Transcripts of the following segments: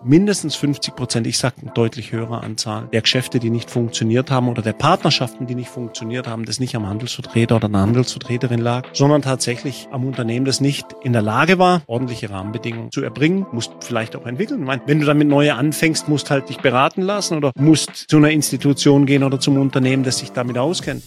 mindestens 50%, ich sage eine deutlich höhere Anzahl der Geschäfte, die nicht funktioniert haben oder der Partnerschaften, die nicht funktioniert haben, das nicht am Handelsvertreter oder einer Handelsvertreterin lag, sondern tatsächlich am Unternehmen, das nicht in der Lage war, ordentliche Rahmenbedingungen zu erbringen, musst vielleicht auch entwickeln. Ich meine, wenn du damit neue anfängst, musst halt dich beraten lassen oder musst zu einer Institution gehen oder zum Unternehmen, das sich damit auskennt.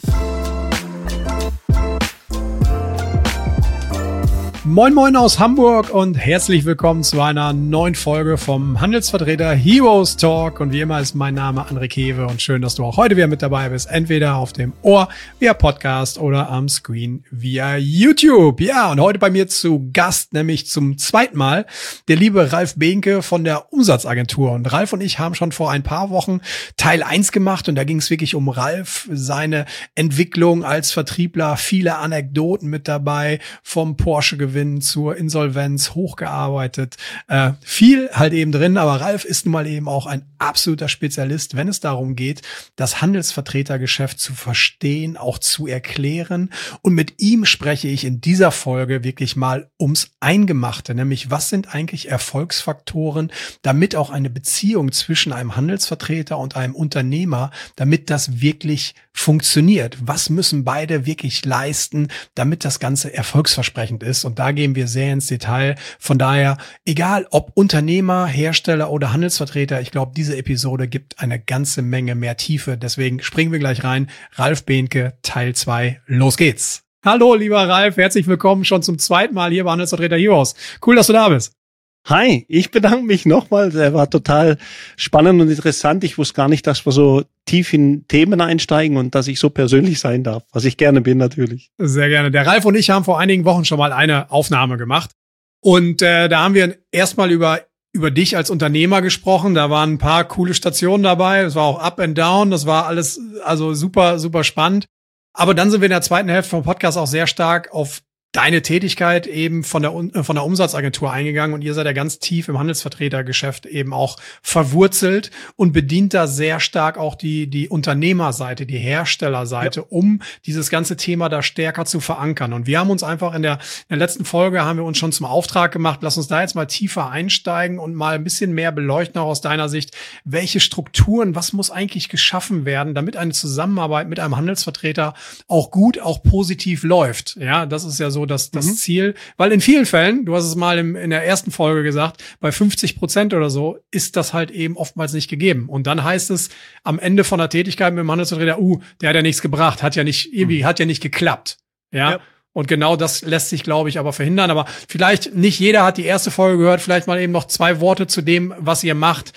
Moin Moin aus Hamburg und herzlich willkommen zu einer neuen Folge vom Handelsvertreter Heroes Talk. Und wie immer ist mein Name André Kewe und schön, dass du auch heute wieder mit dabei bist. Entweder auf dem Ohr via Podcast oder am Screen via YouTube. Ja, und heute bei mir zu Gast, nämlich zum zweiten Mal, der liebe Ralf Behnke von der Umsatzagentur. Und Ralf und ich haben schon vor ein paar Wochen Teil 1 gemacht und da ging es wirklich um Ralf, seine Entwicklung als Vertriebler, viele Anekdoten mit dabei, vom Porsche-Gewinn zur Insolvenz hochgearbeitet. Viel halt eben drin, aber Ralf ist nun mal eben auch ein absoluter Spezialist, wenn es darum geht, das Handelsvertretergeschäft zu verstehen, auch zu erklären. Und mit ihm spreche ich in dieser Folge wirklich mal ums Eingemachte, nämlich was sind eigentlich Erfolgsfaktoren, damit auch eine Beziehung zwischen einem Handelsvertreter und einem Unternehmer, damit das wirklich funktioniert. Was müssen beide wirklich leisten, damit das Ganze erfolgsversprechend ist? Und da gehen wir sehr ins Detail. Von daher, egal ob Unternehmer, Hersteller oder Handelsvertreter, ich glaube, diese Episode gibt eine ganze Menge mehr Tiefe. Deswegen springen wir gleich rein. Ralf Behnke, Teil 2. Los geht's. Hallo, lieber Ralf. Herzlich willkommen schon zum zweiten Mal hier bei Handelsvertreter Heroes. Cool, dass du da bist. Hi, ich bedanke mich nochmal. Der war total spannend und interessant. Ich wusste gar nicht, dass wir so tief in Themen einsteigen und dass ich so persönlich sein darf, was ich gerne bin natürlich. Sehr gerne. Der Ralf und ich haben vor einigen Wochen schon mal eine Aufnahme gemacht und da haben wir erstmal über dich als Unternehmer gesprochen. Da waren ein paar coole Stationen dabei. Es war auch Up and Down. Das war alles also super, super spannend. Aber dann sind wir in der zweiten Hälfte vom Podcast auch sehr stark auf deine Tätigkeit eben von der Umsatzagentur eingegangen und ihr seid ja ganz tief im Handelsvertretergeschäft eben auch verwurzelt und bedient da sehr stark auch die Unternehmerseite, die Herstellerseite, ja, um dieses ganze Thema da stärker zu verankern. Und wir haben uns einfach in der letzten Folge haben wir uns schon zum Auftrag gemacht, lass uns da jetzt mal tiefer einsteigen und mal ein bisschen mehr beleuchten, auch aus deiner Sicht, welche Strukturen, was muss eigentlich geschaffen werden, damit eine Zusammenarbeit mit einem Handelsvertreter auch gut, auch positiv läuft. Ja, das ist ja so das Ziel, weil in vielen Fällen, du hast es mal in der ersten Folge gesagt, bei 50% oder so ist das halt eben oftmals nicht gegeben. Und dann heißt es am Ende von der Tätigkeit mit dem Handelsvertreter, der hat ja nichts gebracht, hat ja nicht geklappt. Ja. Und genau das lässt sich, glaube ich, aber verhindern. Aber vielleicht nicht jeder hat die erste Folge gehört, vielleicht mal eben noch 2 Worte zu dem, was ihr macht,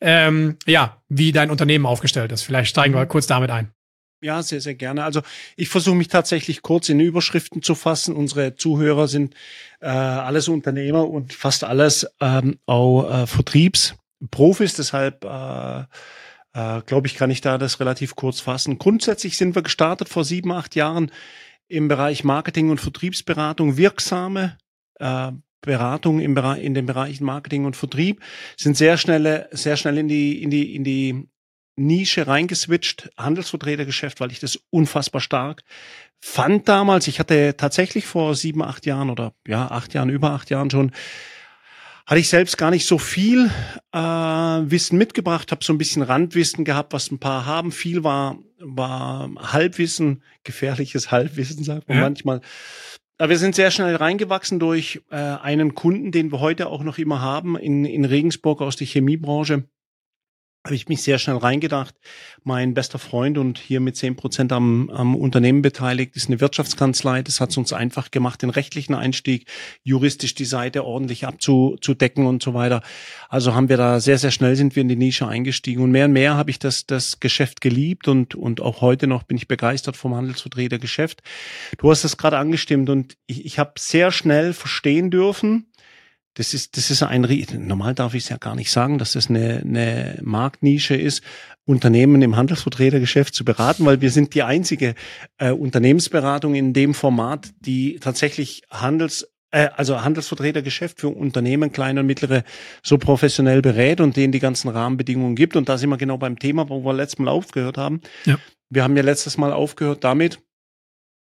wie dein Unternehmen aufgestellt ist. Vielleicht steigen wir kurz damit ein. Ja, sehr, sehr gerne. Also ich versuche mich tatsächlich kurz in Überschriften zu fassen. Unsere Zuhörer sind alles Unternehmer und fast alles auch Vertriebsprofis. Deshalb glaube ich, kann ich da das relativ kurz fassen. Grundsätzlich sind wir gestartet vor 7, 8 Jahren im Bereich Marketing und Vertriebsberatung. Wirksame Beratung in den Bereichen Marketing und Vertrieb, sind sehr schnell in die Nische reingeswitcht, Handelsvertretergeschäft, weil ich das unfassbar stark fand damals. Ich hatte tatsächlich vor 7, 8 Jahren oder über 8 Jahren schon, hatte ich selbst gar nicht so viel Wissen mitgebracht, habe so ein bisschen Randwissen gehabt, was ein paar haben. Viel war Halbwissen, gefährliches Halbwissen, sagt man manchmal. Aber wir sind sehr schnell reingewachsen durch einen Kunden, den wir heute auch noch immer haben, in Regensburg aus der Chemiebranche. Habe ich mich sehr schnell reingedacht. Mein bester Freund und hier mit 10% am Unternehmen beteiligt, ist eine Wirtschaftskanzlei. Das hat es uns einfach gemacht, den rechtlichen Einstieg, juristisch die Seite ordentlich abzudecken und so weiter. Also haben wir da sehr, sehr schnell sind wir in die Nische eingestiegen. Und mehr habe ich das Geschäft geliebt und auch heute noch bin ich begeistert vom Handelsvertretergeschäft. Du hast es gerade angestimmt und ich habe sehr schnell verstehen dürfen, das ist normal darf ich es ja gar nicht sagen, dass das eine Marktnische ist, Unternehmen im Handelsvertretergeschäft zu beraten, weil wir sind die einzige Unternehmensberatung in dem Format, die tatsächlich Handelsvertretergeschäft für Unternehmen, kleine und mittlere, so professionell berät und denen die ganzen Rahmenbedingungen gibt. Und da sind wir genau beim Thema, wo wir letztes Mal aufgehört haben. Ja. Wir haben ja letztes Mal aufgehört damit,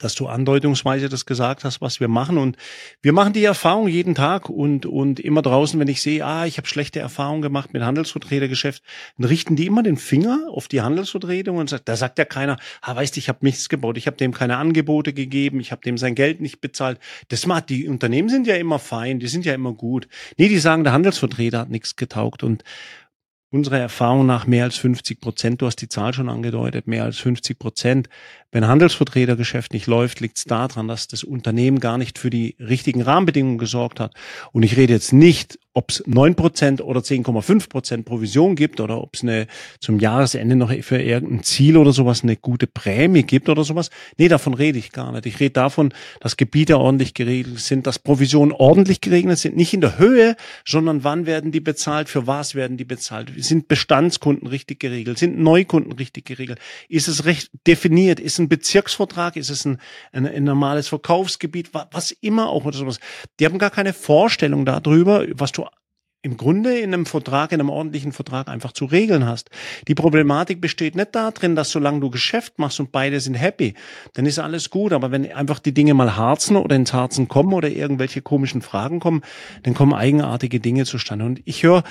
dass du andeutungsweise das gesagt hast, was wir machen. Und wir machen die Erfahrung jeden Tag und immer draußen, wenn ich sehe, ich habe schlechte Erfahrungen gemacht mit Handelsvertretergeschäft, dann richten die immer den Finger auf die Handelsvertretung und da sagt ja keiner, weißt du, ich habe nichts gebaut, ich habe dem keine Angebote gegeben, ich habe dem sein Geld nicht bezahlt. Die Unternehmen sind ja immer fein, die sind ja immer gut. Nee, die sagen, der Handelsvertreter hat nichts getaugt und unsere Erfahrung nach mehr als 50%, du hast die Zahl schon angedeutet, mehr als 50%. Wenn Handelsvertretergeschäft nicht läuft, liegt es daran, dass das Unternehmen gar nicht für die richtigen Rahmenbedingungen gesorgt hat. Und ich rede jetzt nicht, ob es 9% oder 10,5% Provision gibt oder ob es zum Jahresende noch für irgendein Ziel oder sowas eine gute Prämie gibt oder sowas. Nee, davon rede ich gar nicht. Ich rede davon, dass Gebiete ordentlich geregelt sind, dass Provisionen ordentlich geregelt sind, nicht in der Höhe, sondern wann werden die bezahlt, für was werden die bezahlt. Sind Bestandskunden richtig geregelt? Sind Neukunden richtig geregelt? Ist es recht definiert? Ist ein Bezirksvertrag? Ist es ein normales Verkaufsgebiet? Was immer auch oder sowas. Die haben gar keine Vorstellung darüber, was du im Grunde in einem Vertrag, in einem ordentlichen Vertrag einfach zu regeln hast. Die Problematik besteht nicht darin, dass solange du Geschäft machst und beide sind happy, dann ist alles gut. Aber wenn einfach die Dinge mal harzen oder ins Harzen kommen oder irgendwelche komischen Fragen kommen, dann kommen eigenartige Dinge zustande. Und ich höre,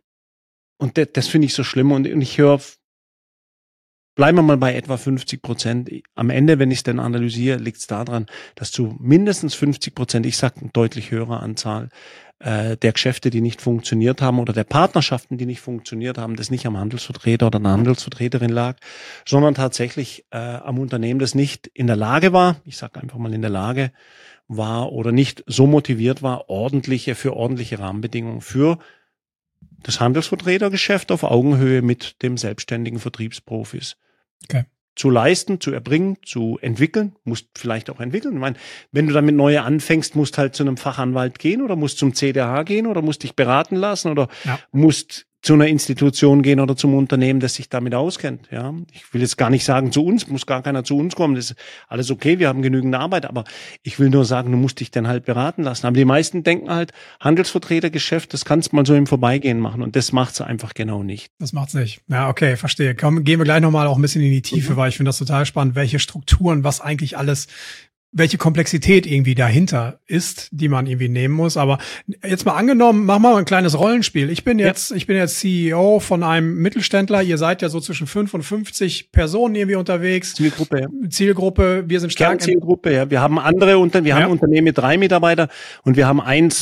und das finde ich so schlimm, und ich höre, bleiben wir mal bei etwa 50%. Am Ende, wenn ich es dann analysiere, liegt es daran, dass zu mindestens 50%, ich sage eine deutlich höhere Anzahl der Geschäfte, die nicht funktioniert haben oder der Partnerschaften, die nicht funktioniert haben, das nicht am Handelsvertreter oder einer Handelsvertreterin lag, sondern tatsächlich am Unternehmen, das nicht in der Lage war, ich sage einfach mal in der Lage war oder nicht so motiviert war, für ordentliche Rahmenbedingungen für das Handelsvertretergeschäft auf Augenhöhe mit dem selbstständigen Vertriebsprofis zu leisten, zu erbringen, zu entwickeln, musst vielleicht auch entwickeln. Ich meine, wenn du damit neu anfängst, musst halt zu einem Fachanwalt gehen oder musst zum CDH gehen oder musst dich beraten lassen oder musst zu einer Institution gehen oder zum Unternehmen, das sich damit auskennt. Ja, ich will jetzt gar nicht sagen, zu uns muss gar keiner zu uns kommen. Das ist alles okay, wir haben genügend Arbeit, aber ich will nur sagen, du musst dich dann halt beraten lassen. Aber die meisten denken halt, Handelsvertretergeschäft, das kannst du mal so im Vorbeigehen machen und das macht's einfach genau nicht. Das macht's nicht. Ja, okay, verstehe. Komm, gehen wir gleich nochmal auch ein bisschen in die Tiefe, weil ich finde das total spannend, welche Strukturen, was eigentlich alles, welche Komplexität irgendwie dahinter ist, die man irgendwie nehmen muss. Aber jetzt mal angenommen, mach mal ein kleines Rollenspiel. Ich bin jetzt CEO von einem Mittelständler. Ihr seid ja so zwischen 5 und 50 Personen irgendwie unterwegs. Zielgruppe. Wir sind stark. Kernzielgruppe, ja. Wir haben wir haben Unternehmen mit 3 Mitarbeitern und wir haben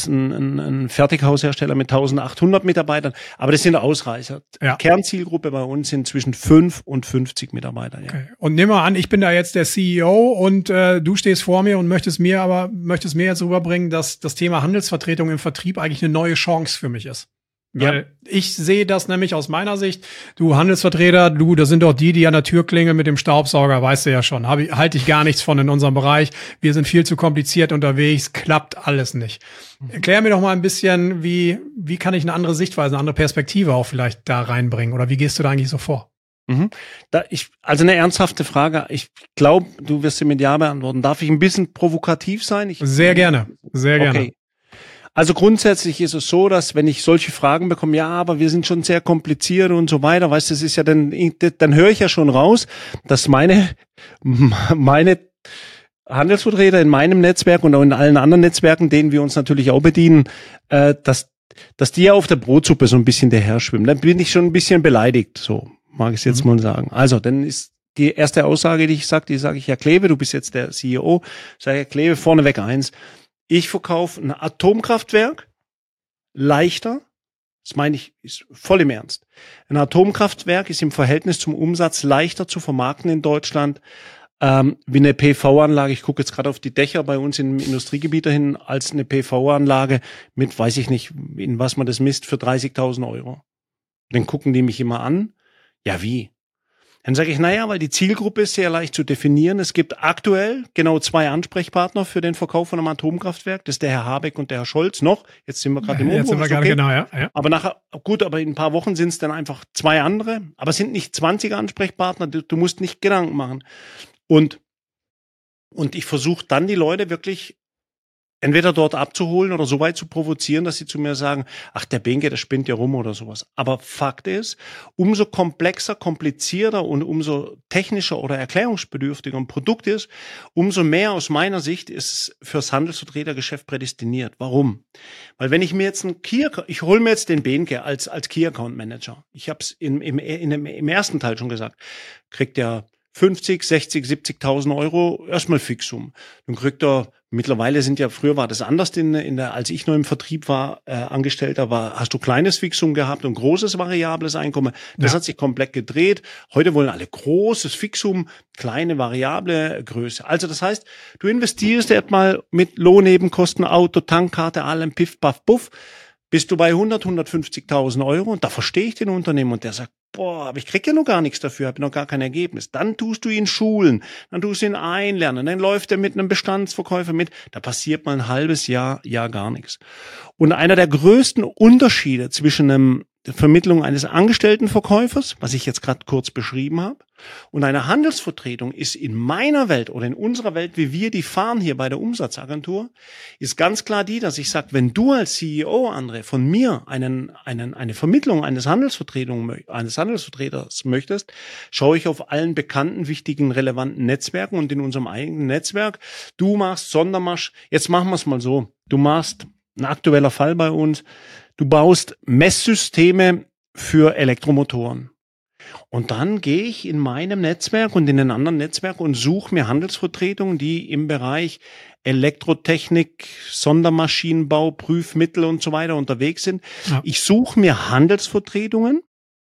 einen Fertighaushersteller mit 1800 Mitarbeitern. Aber das sind Ausreißer. Ja. Kernzielgruppe bei uns sind zwischen 5 und 50 Mitarbeiter. Ja. Okay. Und nimm mal an, ich bin da jetzt der CEO und du stehst vor mir und möchtest mir jetzt rüberbringen, dass das Thema Handelsvertretung im Vertrieb eigentlich eine neue Chance für mich ist. Weil ich sehe das nämlich aus meiner Sicht, du Handelsvertreter, das sind doch die an der Tür klingeln mit dem Staubsauger, weißt du ja schon, halte ich gar nichts von in unserem Bereich, wir sind viel zu kompliziert unterwegs, klappt alles nicht. Erklär mir doch mal ein bisschen, wie kann ich eine andere Sichtweise, eine andere Perspektive auch vielleicht da reinbringen oder wie gehst du da eigentlich so vor? Also eine ernsthafte Frage. Ich glaube, du wirst sie mit Ja beantworten. Darf ich ein bisschen provokativ sein? Sehr gerne. Okay. Also grundsätzlich ist es so, dass wenn ich solche Fragen bekomme, ja, aber wir sind schon sehr kompliziert und so weiter, weißt du, das ist ja dann höre ich ja schon raus, dass meine Handelsvertreter in meinem Netzwerk und auch in allen anderen Netzwerken, denen wir uns natürlich auch bedienen, dass die ja auf der Brotsuppe so ein bisschen daher schwimmen. Dann bin ich schon ein bisschen beleidigt, so mag ich es jetzt mal sagen. Also, dann ist die erste Aussage, die sage ich, Herr Kleve, du bist jetzt der CEO, sage Herr Kleve, vorneweg eins, ich verkaufe ein Atomkraftwerk leichter, das meine ich, ist voll im Ernst. Ein Atomkraftwerk ist im Verhältnis zum Umsatz leichter zu vermarkten in Deutschland, wie eine PV-Anlage. Ich gucke jetzt gerade auf die Dächer bei uns im Industriegebiet dahin, als eine PV-Anlage mit, weiß ich nicht, in was man das misst, für 30.000 Euro. Dann gucken die mich immer an. Ja, wie? Dann sage ich, weil die Zielgruppe ist sehr leicht zu definieren. Es gibt aktuell genau 2 Ansprechpartner für den Verkauf von einem Atomkraftwerk. Das ist der Herr Habeck und der Herr Scholz noch. Jetzt sind wir gerade im Umbruch. Jetzt sind wir gerade, okay. Genau, ja. Aber in ein paar Wochen sind es dann einfach 2 andere. Aber es sind nicht 20 Ansprechpartner. Du musst nicht Gedanken machen. Und ich versuche dann die Leute wirklich entweder dort abzuholen oder so weit zu provozieren, dass sie zu mir sagen, ach, der Benke, der spinnt ja rum oder sowas. Aber Fakt ist, umso komplexer, komplizierter und umso technischer oder erklärungsbedürftiger ein Produkt ist, umso mehr aus meiner Sicht ist es fürs Handelsvertretergeschäft prädestiniert. Warum? Weil wenn ich mir jetzt ich hole mir jetzt den Benke als Key Account Manager. Ich habe es im ersten Teil schon gesagt, kriegt er 50, 60, 70.000 Euro erstmal Fixum. Dann kriegt er, mittlerweile früher war das anders, als ich noch im Vertrieb war, Angestellter hast du kleines Fixum gehabt und großes variables Einkommen. Das hat sich komplett gedreht. Heute wollen alle großes Fixum, kleine variable Größe. Also das heißt, du investierst erstmal mit Lohnnebenkosten, Auto, Tankkarte, allem Piff, Paff, Puff, bist du bei 150.000 Euro und da verstehe ich den Unternehmer und der sagt, boah, aber ich krieg ja noch gar nichts dafür, habe noch gar kein Ergebnis. Dann tust du ihn schulen, dann tust du ihn einlernen, dann läuft er mit einem Bestandsverkäufer mit. Da passiert mal ein halbes Jahr gar nichts. Und einer der größten Unterschiede zwischen der Vermittlung eines Angestelltenverkäufers, was ich jetzt gerade kurz beschrieben habe, und einer Handelsvertretung ist in meiner Welt oder in unserer Welt, wie wir die fahren hier bei der Umsatzagentur, ist ganz klar dass ich sage, wenn du als CEO, André, von mir eine Vermittlung eines Handelsvertreters möchtest, schaue ich auf allen bekannten, wichtigen, relevanten Netzwerken und in unserem eigenen Netzwerk. Du machst Sondermarsch. Jetzt machen wir es mal so. Du machst, ein aktueller Fall bei uns, du baust Messsysteme für Elektromotoren. Und dann gehe ich in meinem Netzwerk und in den anderen Netzwerken und suche mir Handelsvertretungen, die im Bereich Elektrotechnik, Sondermaschinenbau, Prüfmittel und so weiter unterwegs sind. Ja. Ich suche mir Handelsvertretungen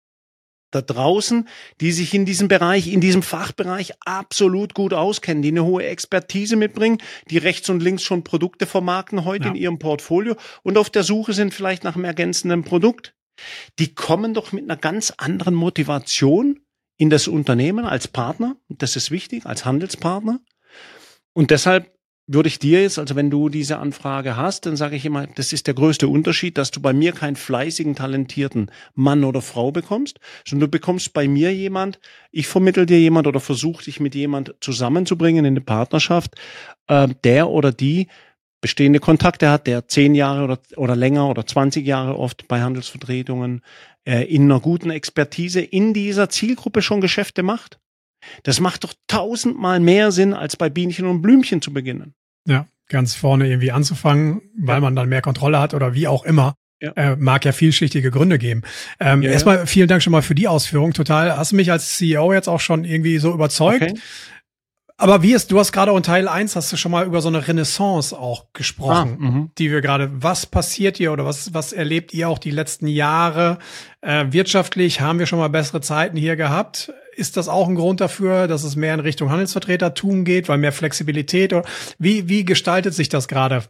da draußen, die sich in diesem Fachbereich absolut gut auskennen, die eine hohe Expertise mitbringen, die rechts und links schon Produkte vermarkten heute in ihrem Portfolio und auf der Suche sind vielleicht nach einem ergänzenden Produkt. Die kommen doch mit einer ganz anderen Motivation in das Unternehmen als Partner. Das ist wichtig, als Handelspartner. Und deshalb würde ich dir jetzt, also wenn du diese Anfrage hast, dann sage ich immer, das ist der größte Unterschied, dass du bei mir keinen fleißigen, talentierten Mann oder Frau bekommst, sondern du bekommst bei mir ich vermittle dir jemand oder versuche dich mit jemand zusammenzubringen in eine Partnerschaft, der oder die bestehende Kontakte hat, der 10 Jahre oder länger oder 20 Jahre oft bei Handelsvertretungen in einer guten Expertise in dieser Zielgruppe schon Geschäfte macht. Das macht doch 1000-mal mehr Sinn, als bei Bienchen und Blümchen zu beginnen. Ja, ganz vorne irgendwie anzufangen, weil man dann mehr Kontrolle hat oder wie auch immer. Ja. Mag ja vielschichtige Gründe geben. Erstmal vielen Dank schon mal für die Ausführung. Total, hast du mich als CEO jetzt auch schon irgendwie so überzeugt. Okay. Aber du hast gerade in Teil 1 hast du schon mal über so eine Renaissance auch gesprochen, die wir gerade, was passiert hier oder was erlebt ihr auch die letzten Jahre? Wirtschaftlich haben wir schon mal bessere Zeiten hier gehabt. Ist das auch ein Grund dafür, dass es mehr in Richtung Handelsvertretertum geht, weil mehr Flexibilität oder wie gestaltet sich das gerade?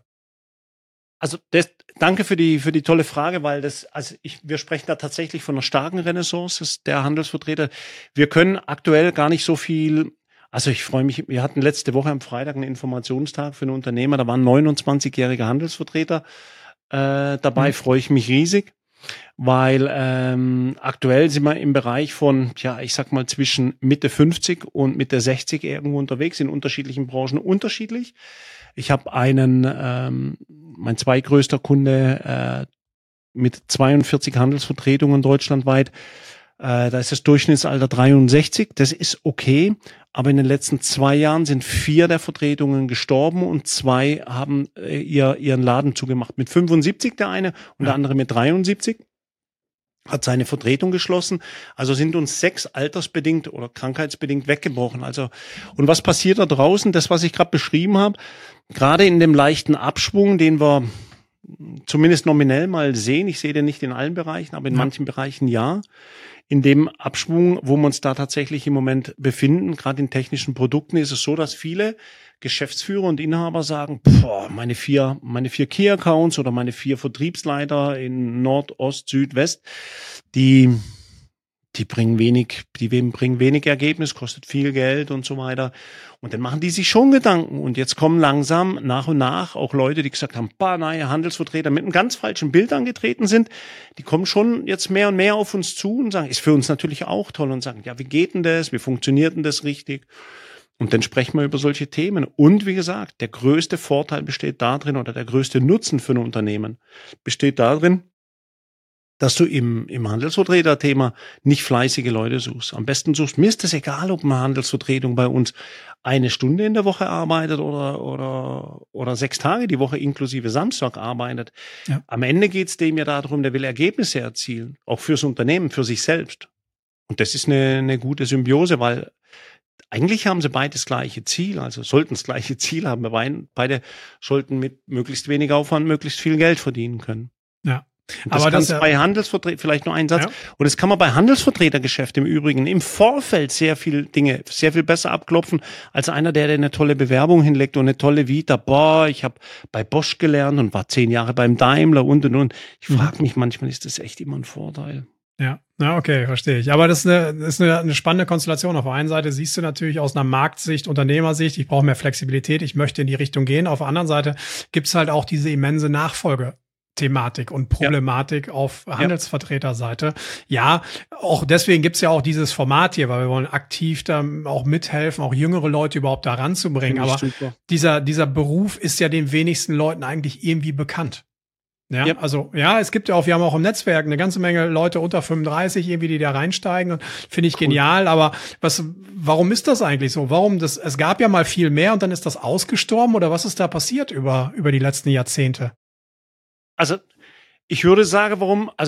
Also danke für die tolle Frage, weil wir sprechen da tatsächlich von einer starken Renaissance der Handelsvertreter. Wir können aktuell gar nicht so viel. Also ich freue mich, wir hatten letzte Woche am Freitag einen Informationstag für einen Unternehmer, da waren 29-jährige Handelsvertreter dabei, freue ich mich riesig, weil aktuell sind wir im Bereich von, ich sag mal zwischen Mitte 50 und Mitte 60 irgendwo unterwegs, in unterschiedlichen Branchen unterschiedlich. Ich habe mein zweitgrößter Kunde mit 42 Handelsvertretungen deutschlandweit. Da ist das Durchschnittsalter 63, das ist okay, aber in den letzten 2 Jahren sind 4 der Vertretungen gestorben und 2 haben ihren Laden zugemacht. Mit 75 der eine und der andere mit 73 hat seine Vertretung geschlossen. Also sind uns 6 altersbedingt oder krankheitsbedingt weggebrochen. Also und was passiert da draußen? Das, was ich gerade beschrieben habe, gerade in dem leichten Abschwung, den wir zumindest nominell mal sehen. Ich sehe den nicht in allen Bereichen, aber in manchen Bereichen ja. In dem Abschwung, wo wir uns da tatsächlich im Moment befinden, gerade in technischen Produkten, ist es so, dass viele Geschäftsführer und Inhaber sagen, meine 4 Key-Accounts oder meine 4 Vertriebsleiter in Nord, Ost, Süd, West, die bringen wenig Ergebnis, kostet viel Geld und so weiter. Und dann machen die sich schon Gedanken. Und jetzt kommen langsam nach und nach auch Leute, die gesagt haben, neue Handelsvertreter mit einem ganz falschen Bild angetreten sind. Die kommen schon jetzt mehr und mehr auf uns zu und sagen, ist für uns natürlich auch toll und sagen, wie geht denn das? Wie funktioniert denn das richtig? Und dann sprechen wir über solche Themen. Und wie gesagt, der größte Vorteil besteht darin oder der größte Nutzen für ein Unternehmen besteht darin, dass du im Handelsvertreter-Thema nicht fleißige Leute suchst. Am besten suchst, mir ist es egal, ob eine Handelsvertretung bei uns 1 Stunde in der Woche arbeitet oder 6 Tage die Woche inklusive Samstag arbeitet. Ja. Am Ende geht es dem ja darum, der will Ergebnisse erzielen, auch fürs Unternehmen, für sich selbst. Und das ist eine gute Symbiose, weil eigentlich haben sie beide das gleiche Ziel, also sollten das gleiche Ziel haben. Beide sollten mit möglichst wenig Aufwand möglichst viel Geld verdienen können. Ja. Und das kann bei Handelsvertretern, vielleicht noch ein Satz, und das kann man bei Handelsvertretergeschäft im Übrigen im Vorfeld sehr viel besser abklopfen, als einer, der eine tolle Bewerbung hinlegt und eine tolle Vita. Boah, ich habe bei Bosch gelernt und war 10 Jahre beim Daimler und. Ich frage mich manchmal, ist das echt immer ein Vorteil? Ja, okay, verstehe ich. Aber das ist eine spannende Konstellation. Auf der einen Seite siehst du natürlich aus einer Marktsicht, Unternehmersicht, ich brauche mehr Flexibilität, ich möchte in die Richtung gehen. Auf der anderen Seite gibt's halt auch diese immense Nachfolge-Thematik und Problematik auf Handelsvertreterseite. Ja, auch deswegen gibt's ja auch dieses Format hier, weil wir wollen aktiv da auch mithelfen, auch jüngere Leute überhaupt da ranzubringen. Aber dieser Beruf ist ja den wenigsten Leuten eigentlich irgendwie bekannt. Ja, also, es gibt ja auch, wir haben auch im Netzwerk eine ganze Menge Leute unter 35 irgendwie, die da reinsteigen und finde ich genial. Aber warum ist das eigentlich so? Es gab ja mal viel mehr und dann ist das ausgestorben oder was ist da passiert über die letzten Jahrzehnte? Also, ich würde sagen,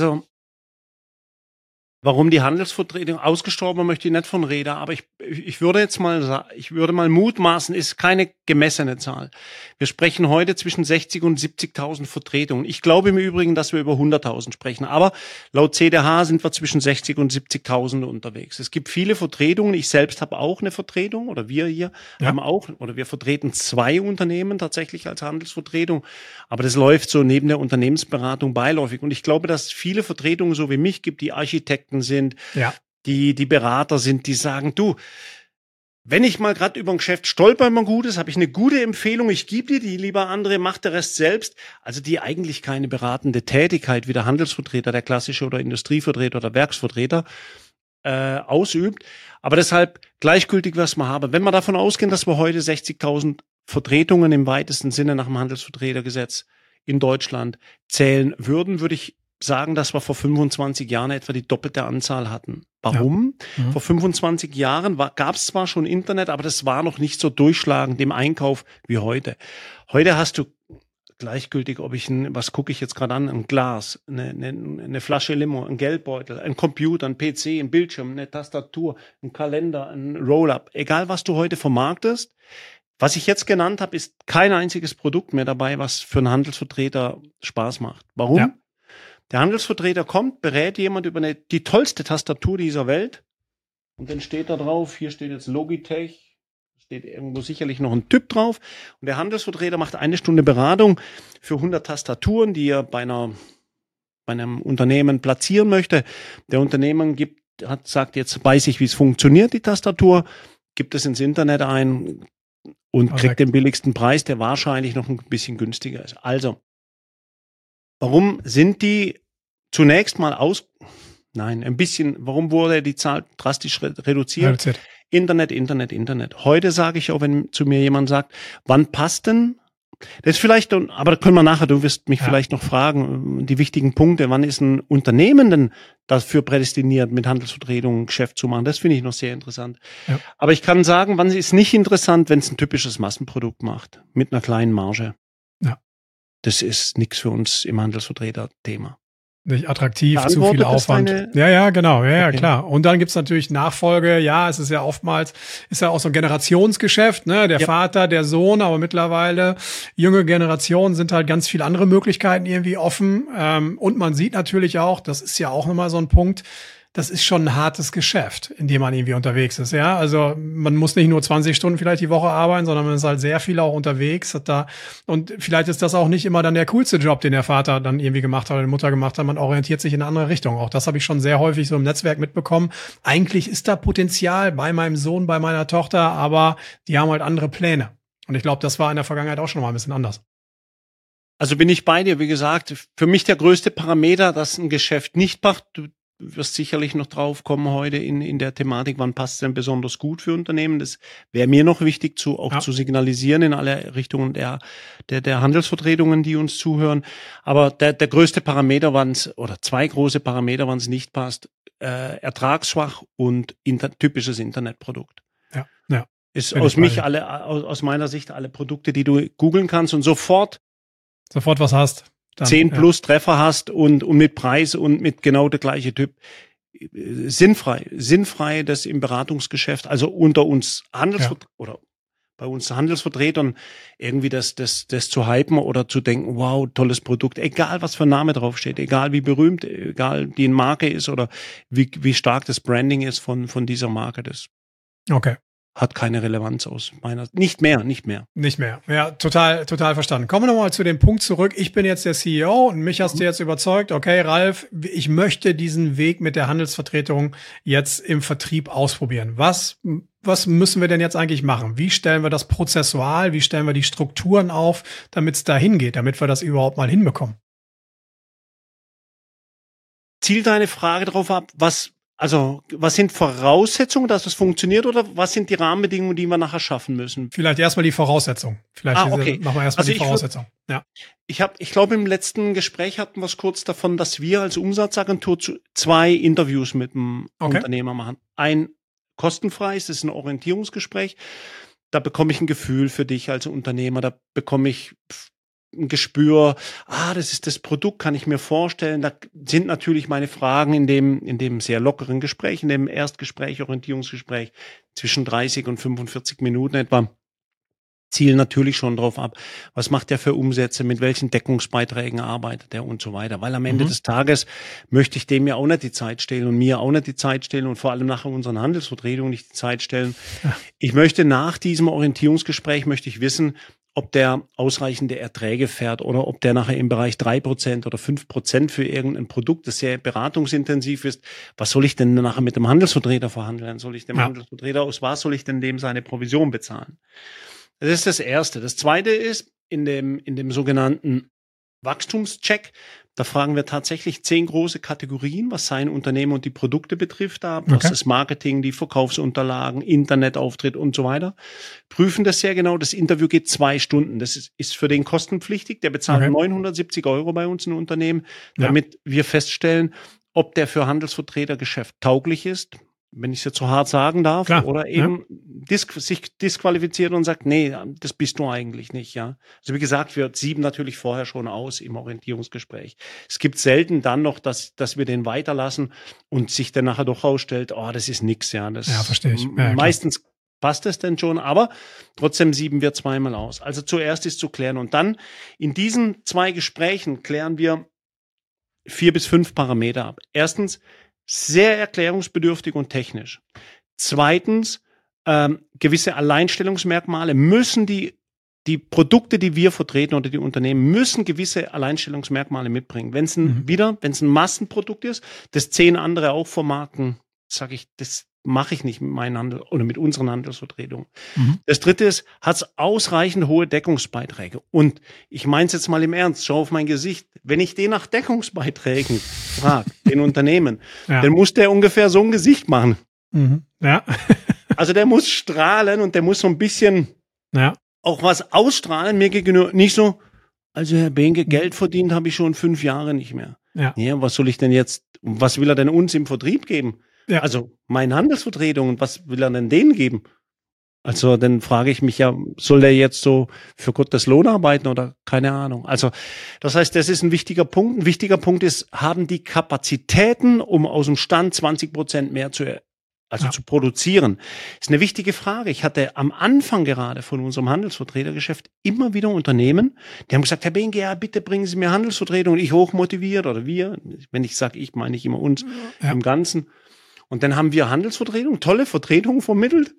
warum die Handelsvertretung ausgestorben, möchte ich nicht von reden, aber ich würde jetzt mal sagen, ich würde mal mutmaßen, ist keine gemessene Zahl. Wir sprechen heute zwischen 60 und 70.000 Vertretungen. Ich glaube im Übrigen, dass wir über 100.000 sprechen, aber laut CDH sind wir zwischen 60 und 70.000 unterwegs. Es gibt viele Vertretungen. Ich selbst habe auch eine Vertretung oder wir hier haben auch, oder wir vertreten 2 Unternehmen tatsächlich als Handelsvertretung, aber das läuft so neben der Unternehmensberatung beiläufig. Und ich glaube, dass es viele Vertretungen so wie mich gibt, die Architekten sind, die Berater sind, die sagen, du, wenn ich mal gerade über ein Geschäft stolper, immer Gutes, habe ich eine gute Empfehlung, ich gebe dir die, lieber andere, mach der Rest selbst. Also die eigentlich keine beratende Tätigkeit wie der Handelsvertreter, der klassische oder Industrievertreter oder Werksvertreter ausübt. Aber deshalb gleichgültig, was wir haben. Wenn wir davon ausgehen, dass wir heute 60.000 Vertretungen im weitesten Sinne nach dem Handelsvertretergesetz in Deutschland zählen würden, würde ich sagen, dass wir vor 25 Jahren etwa die doppelte Anzahl hatten. Warum? Ja. Vor 25 Jahren gab es zwar schon Internet, aber das war noch nicht so durchschlagend im Einkauf wie heute. Heute hast du gleichgültig, was gucke ich jetzt gerade an, ein Glas, eine Flasche Limo, ein Geldbeutel, ein Computer, ein PC, ein Bildschirm, eine Tastatur, ein Kalender, ein Roll-up. Egal, was du heute vermarktest, was ich jetzt genannt habe, ist kein einziges Produkt mehr dabei, was für einen Handelsvertreter Spaß macht. Warum? Ja. Der Handelsvertreter kommt, berät jemand über die tollste Tastatur dieser Welt und dann steht da drauf, hier steht jetzt Logitech, steht irgendwo sicherlich noch ein Typ drauf und der Handelsvertreter macht 1 Stunde Beratung für 100 Tastaturen, die er bei einem Unternehmen platzieren möchte. Der Unternehmen sagt, jetzt weiß ich, wie es funktioniert, die Tastatur, gibt es ins Internet ein und kriegt den billigsten Preis, der wahrscheinlich noch ein bisschen günstiger ist. Also, warum sind die zunächst mal warum wurde die Zahl drastisch reduziert? Internet. Heute sage ich auch, wenn zu mir jemand sagt, wann passt denn? Das ist vielleicht, aber da können wir nachher, du wirst mich vielleicht noch fragen, die wichtigen Punkte, wann ist ein Unternehmen denn dafür prädestiniert, mit Handelsvertretungen ein Geschäft zu machen? Das finde ich noch sehr interessant. Ja. Aber ich kann sagen, wann ist nicht interessant, wenn es ein typisches Massenprodukt macht, mit einer kleinen Marge. Ja. Das ist nichts für uns im Handelsvertreter-Thema. Nicht attraktiv, zu viel Aufwand. Ja, genau, okay. Klar. Und dann gibt's natürlich Nachfolge. Ja, es ist ja oftmals, ist ja auch so ein Generationsgeschäft, ne? Der Vater, der Sohn, aber mittlerweile junge Generationen sind halt ganz viele andere Möglichkeiten irgendwie offen. Und man sieht natürlich auch, das ist ja auch nochmal so ein Punkt, das ist schon ein hartes Geschäft, in dem man irgendwie unterwegs ist, ja. Also man muss nicht nur 20 Stunden vielleicht die Woche arbeiten, sondern man ist halt sehr viel auch unterwegs. Und vielleicht ist das auch nicht immer dann der coolste Job, den der Vater dann irgendwie gemacht hat oder die Mutter gemacht hat. Man orientiert sich in eine andere Richtung. Auch das habe ich schon sehr häufig so im Netzwerk mitbekommen. Eigentlich ist da Potenzial bei meinem Sohn, bei meiner Tochter, aber die haben halt andere Pläne. Und ich glaube, das war in der Vergangenheit auch schon mal ein bisschen anders. Also bin ich bei dir, wie gesagt, für mich der größte Parameter, dass ein Geschäft nicht macht, wirst sicherlich noch drauf kommen heute in der Thematik, wann passt es denn besonders gut für Unternehmen. Das wäre mir noch wichtig zu signalisieren in alle Richtungen der Handelsvertretungen, die uns zuhören. Aber der größte Parameter, oder zwei große Parameter, wann es nicht passt, ertragsschwach und typisches Internetprodukt. Ja. Ist aus meiner Sicht alle Produkte, die du googeln kannst und sofort was hast. Dann, 10 plus Treffer hast und mit Preis und mit genau der gleiche Typ. Sinnfrei, das im Beratungsgeschäft, also unter uns oder bei uns Handelsvertretern irgendwie das zu hypen oder zu denken, wow, tolles Produkt, egal was für ein Name draufsteht, egal wie berühmt, egal die Marke ist oder wie stark das Branding ist von dieser Marke, das hat keine Relevanz aus meiner, nicht mehr. Ja, total verstanden. Kommen wir nochmal zu dem Punkt zurück. Ich bin jetzt der CEO und mich hast du jetzt überzeugt. Okay, Ralf, ich möchte diesen Weg mit der Handelsvertretung jetzt im Vertrieb ausprobieren. Was müssen wir denn jetzt eigentlich machen? Wie stellen wir das prozessual? Wie stellen wir die Strukturen auf, damit es dahin geht, damit wir das überhaupt mal hinbekommen? Zielt deine Frage darauf ab, was sind Voraussetzungen, dass das funktioniert, oder was sind die Rahmenbedingungen, die wir nachher schaffen müssen? Vielleicht erstmal die Voraussetzung. Machen wir erstmal die Voraussetzung. Ja. Ich glaube, im letzten Gespräch hatten wir es kurz davon, dass wir als Umsatzagentur 2 Interviews mit dem Unternehmer machen. Ein kostenfreies, das ist ein Orientierungsgespräch. Da bekomme ich ein Gefühl für dich als Unternehmer. Da bekomme ich ein Gespür, das ist das Produkt, kann ich mir vorstellen. Da sind natürlich meine Fragen in dem sehr lockeren Gespräch, in dem Erstgespräch, Orientierungsgespräch zwischen 30 und 45 Minuten etwa, zielen natürlich schon drauf ab, was macht der für Umsätze, mit welchen Deckungsbeiträgen arbeitet er und so weiter. Weil am Ende des Tages möchte ich dem ja auch nicht die Zeit stehlen und mir auch nicht die Zeit stehlen und vor allem nachher unseren Handelsvertretungen nicht die Zeit stellen. Ja. Ich möchte nach diesem Orientierungsgespräch, wissen, ob der ausreichende Erträge fährt oder ob der nachher im Bereich 3% oder 5% für irgendein Produkt, das sehr beratungsintensiv ist. Was soll ich denn nachher mit dem Handelsvertreter verhandeln? Soll ich dem Handelsvertreter soll ich denn dem seine Provision bezahlen? Das ist das Erste. Das Zweite ist, in dem sogenannten Wachstumscheck, da fragen wir tatsächlich 10 große Kategorien, was sein Unternehmen und die Produkte betrifft, was das Marketing, die Verkaufsunterlagen, Internetauftritt und so weiter. Prüfen das sehr genau. Das Interview geht 2 Stunden. Das ist für den kostenpflichtig. Der bezahlt 970 € bei uns in Unternehmen, damit wir feststellen, ob der für Handelsvertretergeschäft tauglich ist, wenn ich es jetzt so hart sagen darf, oder eben sich disqualifiziert und sagt, nee, das bist du eigentlich nicht, ja. Also wie gesagt, wir sieben natürlich vorher schon aus im Orientierungsgespräch. Es gibt selten dann noch, dass wir den weiterlassen und sich dann nachher doch rausstellt, das ist nix, ja. Das verstehe ich. Meistens passt es denn schon, aber trotzdem sieben wir zweimal aus. Also zuerst ist zu klären und dann in diesen 2 Gesprächen klären wir 4 bis 5 Parameter ab. Erstens, sehr erklärungsbedürftig und technisch. Zweitens, gewisse Alleinstellungsmerkmale müssen die Produkte, die wir vertreten oder die Unternehmen, müssen gewisse Alleinstellungsmerkmale mitbringen. Wenn es ein Massenprodukt ist, das 10 andere auch vermarkten, sage ich, das mache ich nicht mit meinen Handel oder mit unseren Handelsvertretungen. Das Dritte ist, hat es ausreichend hohe Deckungsbeiträge. Und ich meine es jetzt mal im Ernst, schau auf mein Gesicht. Wenn ich den nach Deckungsbeiträgen frage, den Unternehmen, dann muss der ungefähr so ein Gesicht machen. Ja. Also der muss strahlen und der muss so ein bisschen auch was ausstrahlen mir gegenüber. Nicht so, also Herr Behnke, Geld verdient habe ich schon 5 Jahre nicht mehr. Ja, was soll ich denn jetzt, was will er denn uns im Vertrieb geben? Ja. Also meine Handelsvertretungen, was will er denn denen geben? Also dann frage ich mich ja, soll der jetzt so für Gottes Lohn arbeiten oder keine Ahnung. Also das heißt, das ist ein wichtiger Punkt. Ein wichtiger Punkt ist, haben die Kapazitäten, um aus dem Stand 20% mehr zu produzieren? Ist eine wichtige Frage. Ich hatte am Anfang gerade von unserem Handelsvertretergeschäft immer wieder Unternehmen, die haben gesagt, Herr Behnke, ja, bitte bringen Sie mir Handelsvertretungen. Ich hochmotiviert oder wir. Wenn ich sage, ich meine ich immer uns im Ganzen. Und dann haben wir Handelsvertretungen, tolle Vertretungen vermittelt.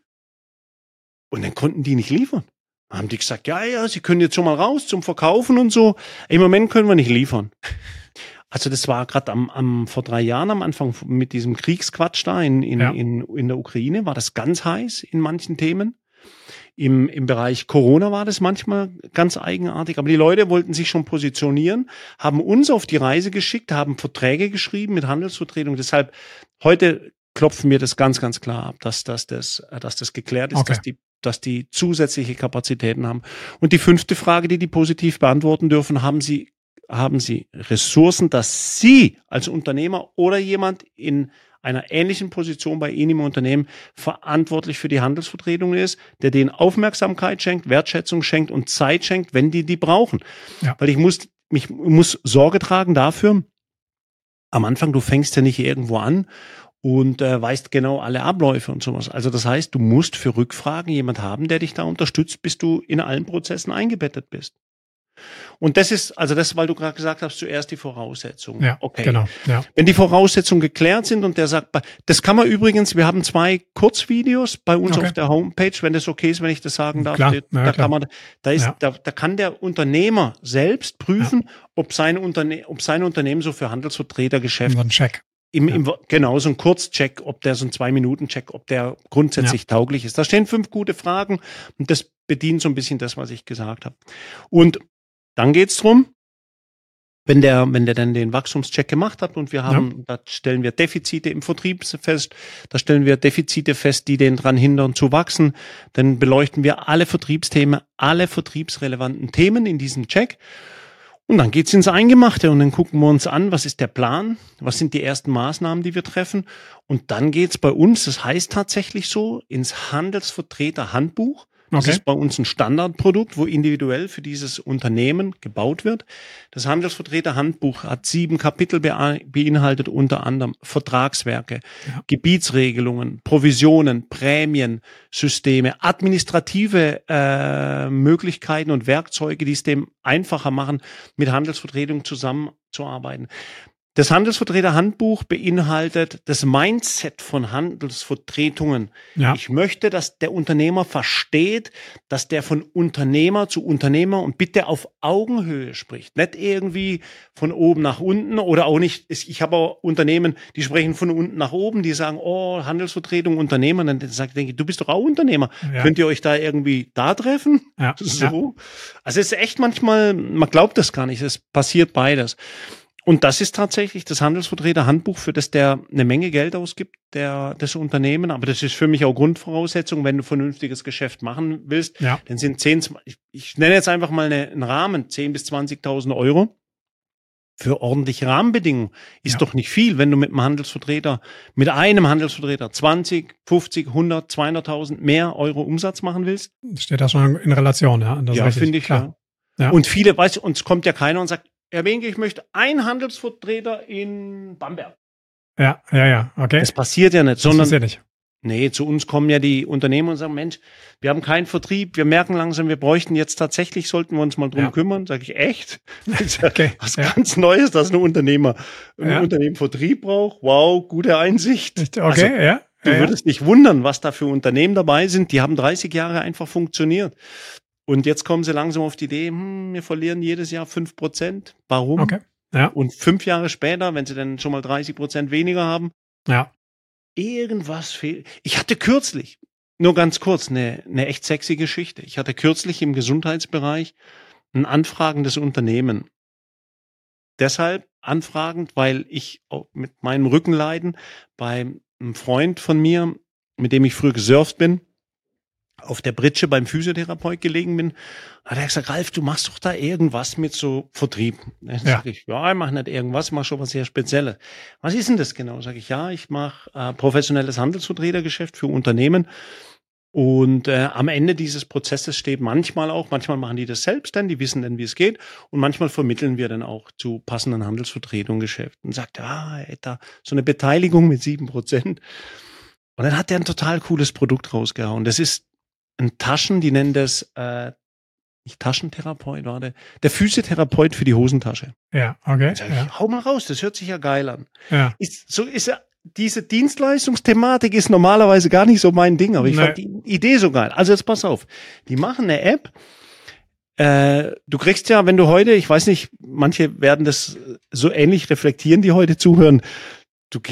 Und dann konnten die nicht liefern. Dann haben die gesagt, ja, Sie können jetzt schon mal raus zum Verkaufen und so. Im Moment können wir nicht liefern. Also das war gerade vor 3 Jahren am Anfang mit diesem Kriegsquatsch da in der Ukraine, war das ganz heiß in manchen Themen. Im Bereich Corona war das manchmal ganz eigenartig, aber die Leute wollten sich schon positionieren, haben uns auf die Reise geschickt, haben Verträge geschrieben mit Handelsvertretung. Deshalb heute klopfen wir das ganz, ganz klar ab, dass das geklärt ist, Okay. dass die zusätzliche Kapazitäten haben. Und die 5. Frage, die positiv beantworten dürfen, haben Sie Ressourcen, dass Sie als Unternehmer oder jemand in einer ähnlichen Position bei Ihnen im Unternehmen verantwortlich für die Handelsvertretung ist, der denen Aufmerksamkeit schenkt, Wertschätzung schenkt und Zeit schenkt, wenn die brauchen. Ja. Weil ich muss Sorge tragen dafür. Am Anfang, du fängst ja nicht irgendwo an und weißt genau alle Abläufe und sowas. Also das heißt, du musst für Rückfragen jemand haben, der dich da unterstützt, bis du in allen Prozessen eingebettet bist. Und das ist, also das, weil du gerade gesagt hast, zuerst die Voraussetzungen. Ja, okay. Genau. Ja. Wenn die Voraussetzungen geklärt sind und der sagt, das kann man übrigens, wir haben 2 Kurzvideos bei uns auf der Homepage, wenn das okay ist, wenn ich das sagen darf. Klar. Da kann der Unternehmer selbst prüfen, ob sein Unternehmen so für Handelsvertretergeschäft. So ein Check. Genau, so ein Kurzcheck, ob der so ein 2-Minuten-Check, ob der grundsätzlich tauglich ist. Da stehen 5 gute Fragen und das bedient so ein bisschen das, was ich gesagt habe. Und dann geht's drum, wenn der dann den Wachstumscheck gemacht hat und da stellen wir Defizite im Vertrieb fest, da stellen wir Defizite fest, die den dran hindern zu wachsen, dann beleuchten wir alle Vertriebsthemen, alle vertriebsrelevanten Themen in diesem Check. Und dann geht's ins Eingemachte und dann gucken wir uns an, was ist der Plan, was sind die ersten Maßnahmen, die wir treffen. Und dann geht's bei uns, das heißt tatsächlich so, ins Handelsvertreter-Handbuch. Das ist bei uns ein Standardprodukt, wo individuell für dieses Unternehmen gebaut wird. Das Handelsvertreter-Handbuch hat 7 Kapitel beinhaltet, unter anderem Vertragswerke, Gebietsregelungen, Provisionen, Prämien, Systeme, administrative Möglichkeiten und Werkzeuge, die es dem einfacher machen, mit Handelsvertretungen zusammenzuarbeiten. Das Handelsvertreter-Handbuch beinhaltet das Mindset von Handelsvertretungen. Ja. Ich möchte, dass der Unternehmer versteht, dass der von Unternehmer zu Unternehmer und bitte auf Augenhöhe spricht. Nicht irgendwie von oben nach unten oder auch nicht. Ich habe auch Unternehmen, die sprechen von unten nach oben, die sagen, oh, Handelsvertretung, Unternehmer. Dann denke ich, du bist doch auch Unternehmer. Ja. Könnt ihr euch da irgendwie da treffen? Ja. So. Ja. Also es ist echt manchmal, man glaubt das gar nicht, es passiert beides. Und das ist tatsächlich das Handelsvertreter-Handbuch, für das der eine Menge Geld ausgibt, das Unternehmen. Aber das ist für mich auch Grundvoraussetzung, wenn du vernünftiges Geschäft machen willst. Ja. Dann sind ich nenne jetzt einfach mal einen Rahmen, 10.000 bis 20.000 Euro. Für ordentliche Rahmenbedingungen ist doch nicht viel, wenn du mit einem Handelsvertreter 20, 50, 100, 200.000 mehr Euro Umsatz machen willst. Steht das schon in Relation, ja? Das ja, finde ich, klar. Ja. Und viele, weißt du, uns kommt ja keiner und sagt, Herr Wenke, ich möchte einen Handelsvertreter in Bamberg. Ja, okay. Das passiert ja nicht, sondern. Das passiert nicht. Nee, zu uns kommen ja die Unternehmer und sagen, Mensch, wir haben keinen Vertrieb, wir merken langsam, wir bräuchten jetzt tatsächlich, sollten wir uns mal drum kümmern. Sag ich, echt? Okay. Was ganz Neues, dass ein Unternehmen Vertrieb braucht. Wow, gute Einsicht. Okay, also, Du würdest dich wundern, was da für Unternehmen dabei sind, die haben 30 Jahre einfach funktioniert. Und jetzt kommen sie langsam auf die Idee, wir verlieren jedes Jahr 5%. Warum? Okay. Ja. Und 5 Jahre später, wenn sie dann schon mal 30% weniger haben, irgendwas fehlt. Ich hatte kürzlich, nur ganz kurz, eine echt sexy Geschichte. Ich hatte kürzlich im Gesundheitsbereich ein anfragendes Unternehmen. Deshalb anfragend, weil ich auch mit meinem Rückenleiden bei einem Freund von mir, mit dem ich früher gesurft bin, auf der Britsche beim Physiotherapeut gelegen bin, hat er gesagt, Ralf, du machst doch da irgendwas mit so Vertrieb. Dann sag ich, ich mache nicht irgendwas, ich mache schon was sehr Spezielles. Was ist denn das genau? Sag ich, ich mache professionelles Handelsvertretergeschäft für Unternehmen. Und am Ende dieses Prozesses steht manchmal machen die das selbst dann, die wissen dann, wie es geht. Und manchmal vermitteln wir dann auch zu passenden Handelsvertretungsgeschäften. Und sagt, da so eine Beteiligung mit 7%. Und dann hat er ein total cooles Produkt rausgehauen. Das ist ein die nennen das, nicht Taschentherapeut, der Physiotherapeut für die Hosentasche. Ja, okay. Hau mal raus, das hört sich ja geil an. Ja. Diese Dienstleistungsthematik ist normalerweise gar nicht so mein Ding, aber ich fand die Idee so geil. Also jetzt pass auf, die machen eine App. Du kriegst ja, wenn du heute, ich weiß nicht, manche werden das so ähnlich reflektieren, die heute zuhören, du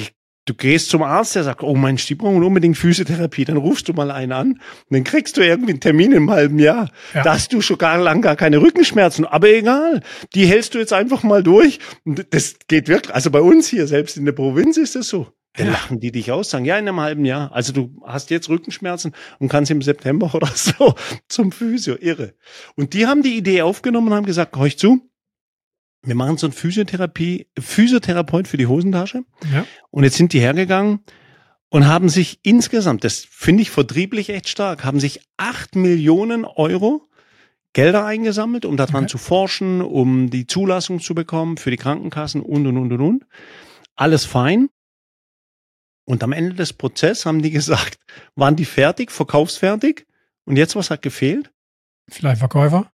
du gehst zum Arzt, der sagt, oh Mensch, die brauchen unbedingt Physiotherapie. Dann rufst du mal einen an und dann kriegst du irgendwie einen Termin im halben Jahr. Ja. Da hast du schon gar keine Rückenschmerzen. Aber egal, die hältst du jetzt einfach mal durch. Und das geht wirklich, also bei uns hier, selbst in der Provinz ist das so. Dann lachen die dich aus, sagen, ja, in einem halben Jahr. Also du hast jetzt Rückenschmerzen und kannst im September oder so zum Physio. Irre. Und die haben die Idee aufgenommen und haben gesagt, horch zu, wir machen so ein Physiotherapeut für die Hosentasche. Ja. Und jetzt sind die hergegangen und haben sich insgesamt, das finde ich vertrieblich echt stark, haben sich 8 Millionen Euro Gelder eingesammelt, um daran zu forschen, um die Zulassung zu bekommen für die Krankenkassen und. Alles fein. Und am Ende des Prozesses haben die gesagt, waren die fertig, verkaufsfertig? Und jetzt, was hat gefehlt? Vielleicht Verkäufer?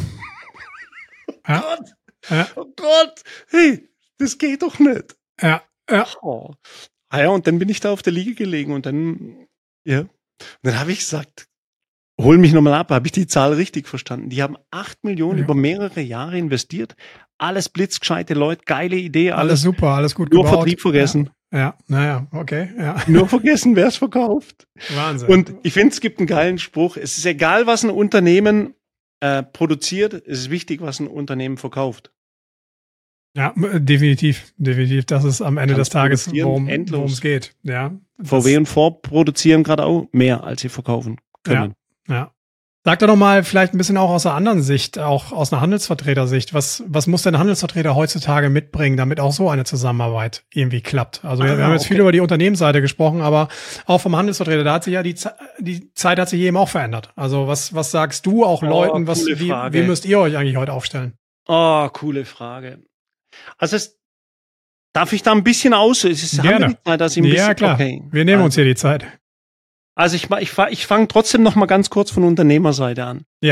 Ja. Gott. Ja. Oh Gott, hey, das geht doch nicht. Ja. Oh. Ja, und dann bin ich da auf der Liege gelegen und dann habe ich gesagt, hol mich nochmal ab, habe ich die Zahl richtig verstanden. Die haben 8 Millionen über mehrere Jahre investiert. Alles blitzgescheite Leute, geile Idee. Alles super, alles gut nur gebaut. Nur Vertrieb vergessen. Ja, naja, okay. Ja. Nur vergessen, wer es verkauft. Wahnsinn. Und ich finde, es gibt einen geilen Spruch. Es ist egal, was ein Unternehmen produziert, es ist wichtig, was ein Unternehmen verkauft. Ja, definitiv. Das ist am Ende des Tages, worum es geht. Ja, VW und Ford produzieren gerade auch mehr, als sie verkaufen können. Ja. Sag doch noch mal vielleicht ein bisschen auch aus einer anderen Sicht, auch aus einer Handelsvertretersicht. Was muss denn ein Handelsvertreter heutzutage mitbringen, damit auch so eine Zusammenarbeit irgendwie klappt? Also wir haben jetzt viel über die Unternehmensseite gesprochen, aber auch vom Handelsvertreter, da hat sich ja die Zeit hat sich eben auch verändert. Also was sagst du auch Leuten, wie müsst ihr euch eigentlich heute aufstellen? Oh, coole Frage. Also darf ich da ein bisschen aus? Gerne. Haben wir die Zeit, dass ich ein bisschen, ja, klar. Okay. Wir nehmen uns hier die Zeit. Also ich fange trotzdem noch mal ganz kurz von Unternehmerseite an. Ja.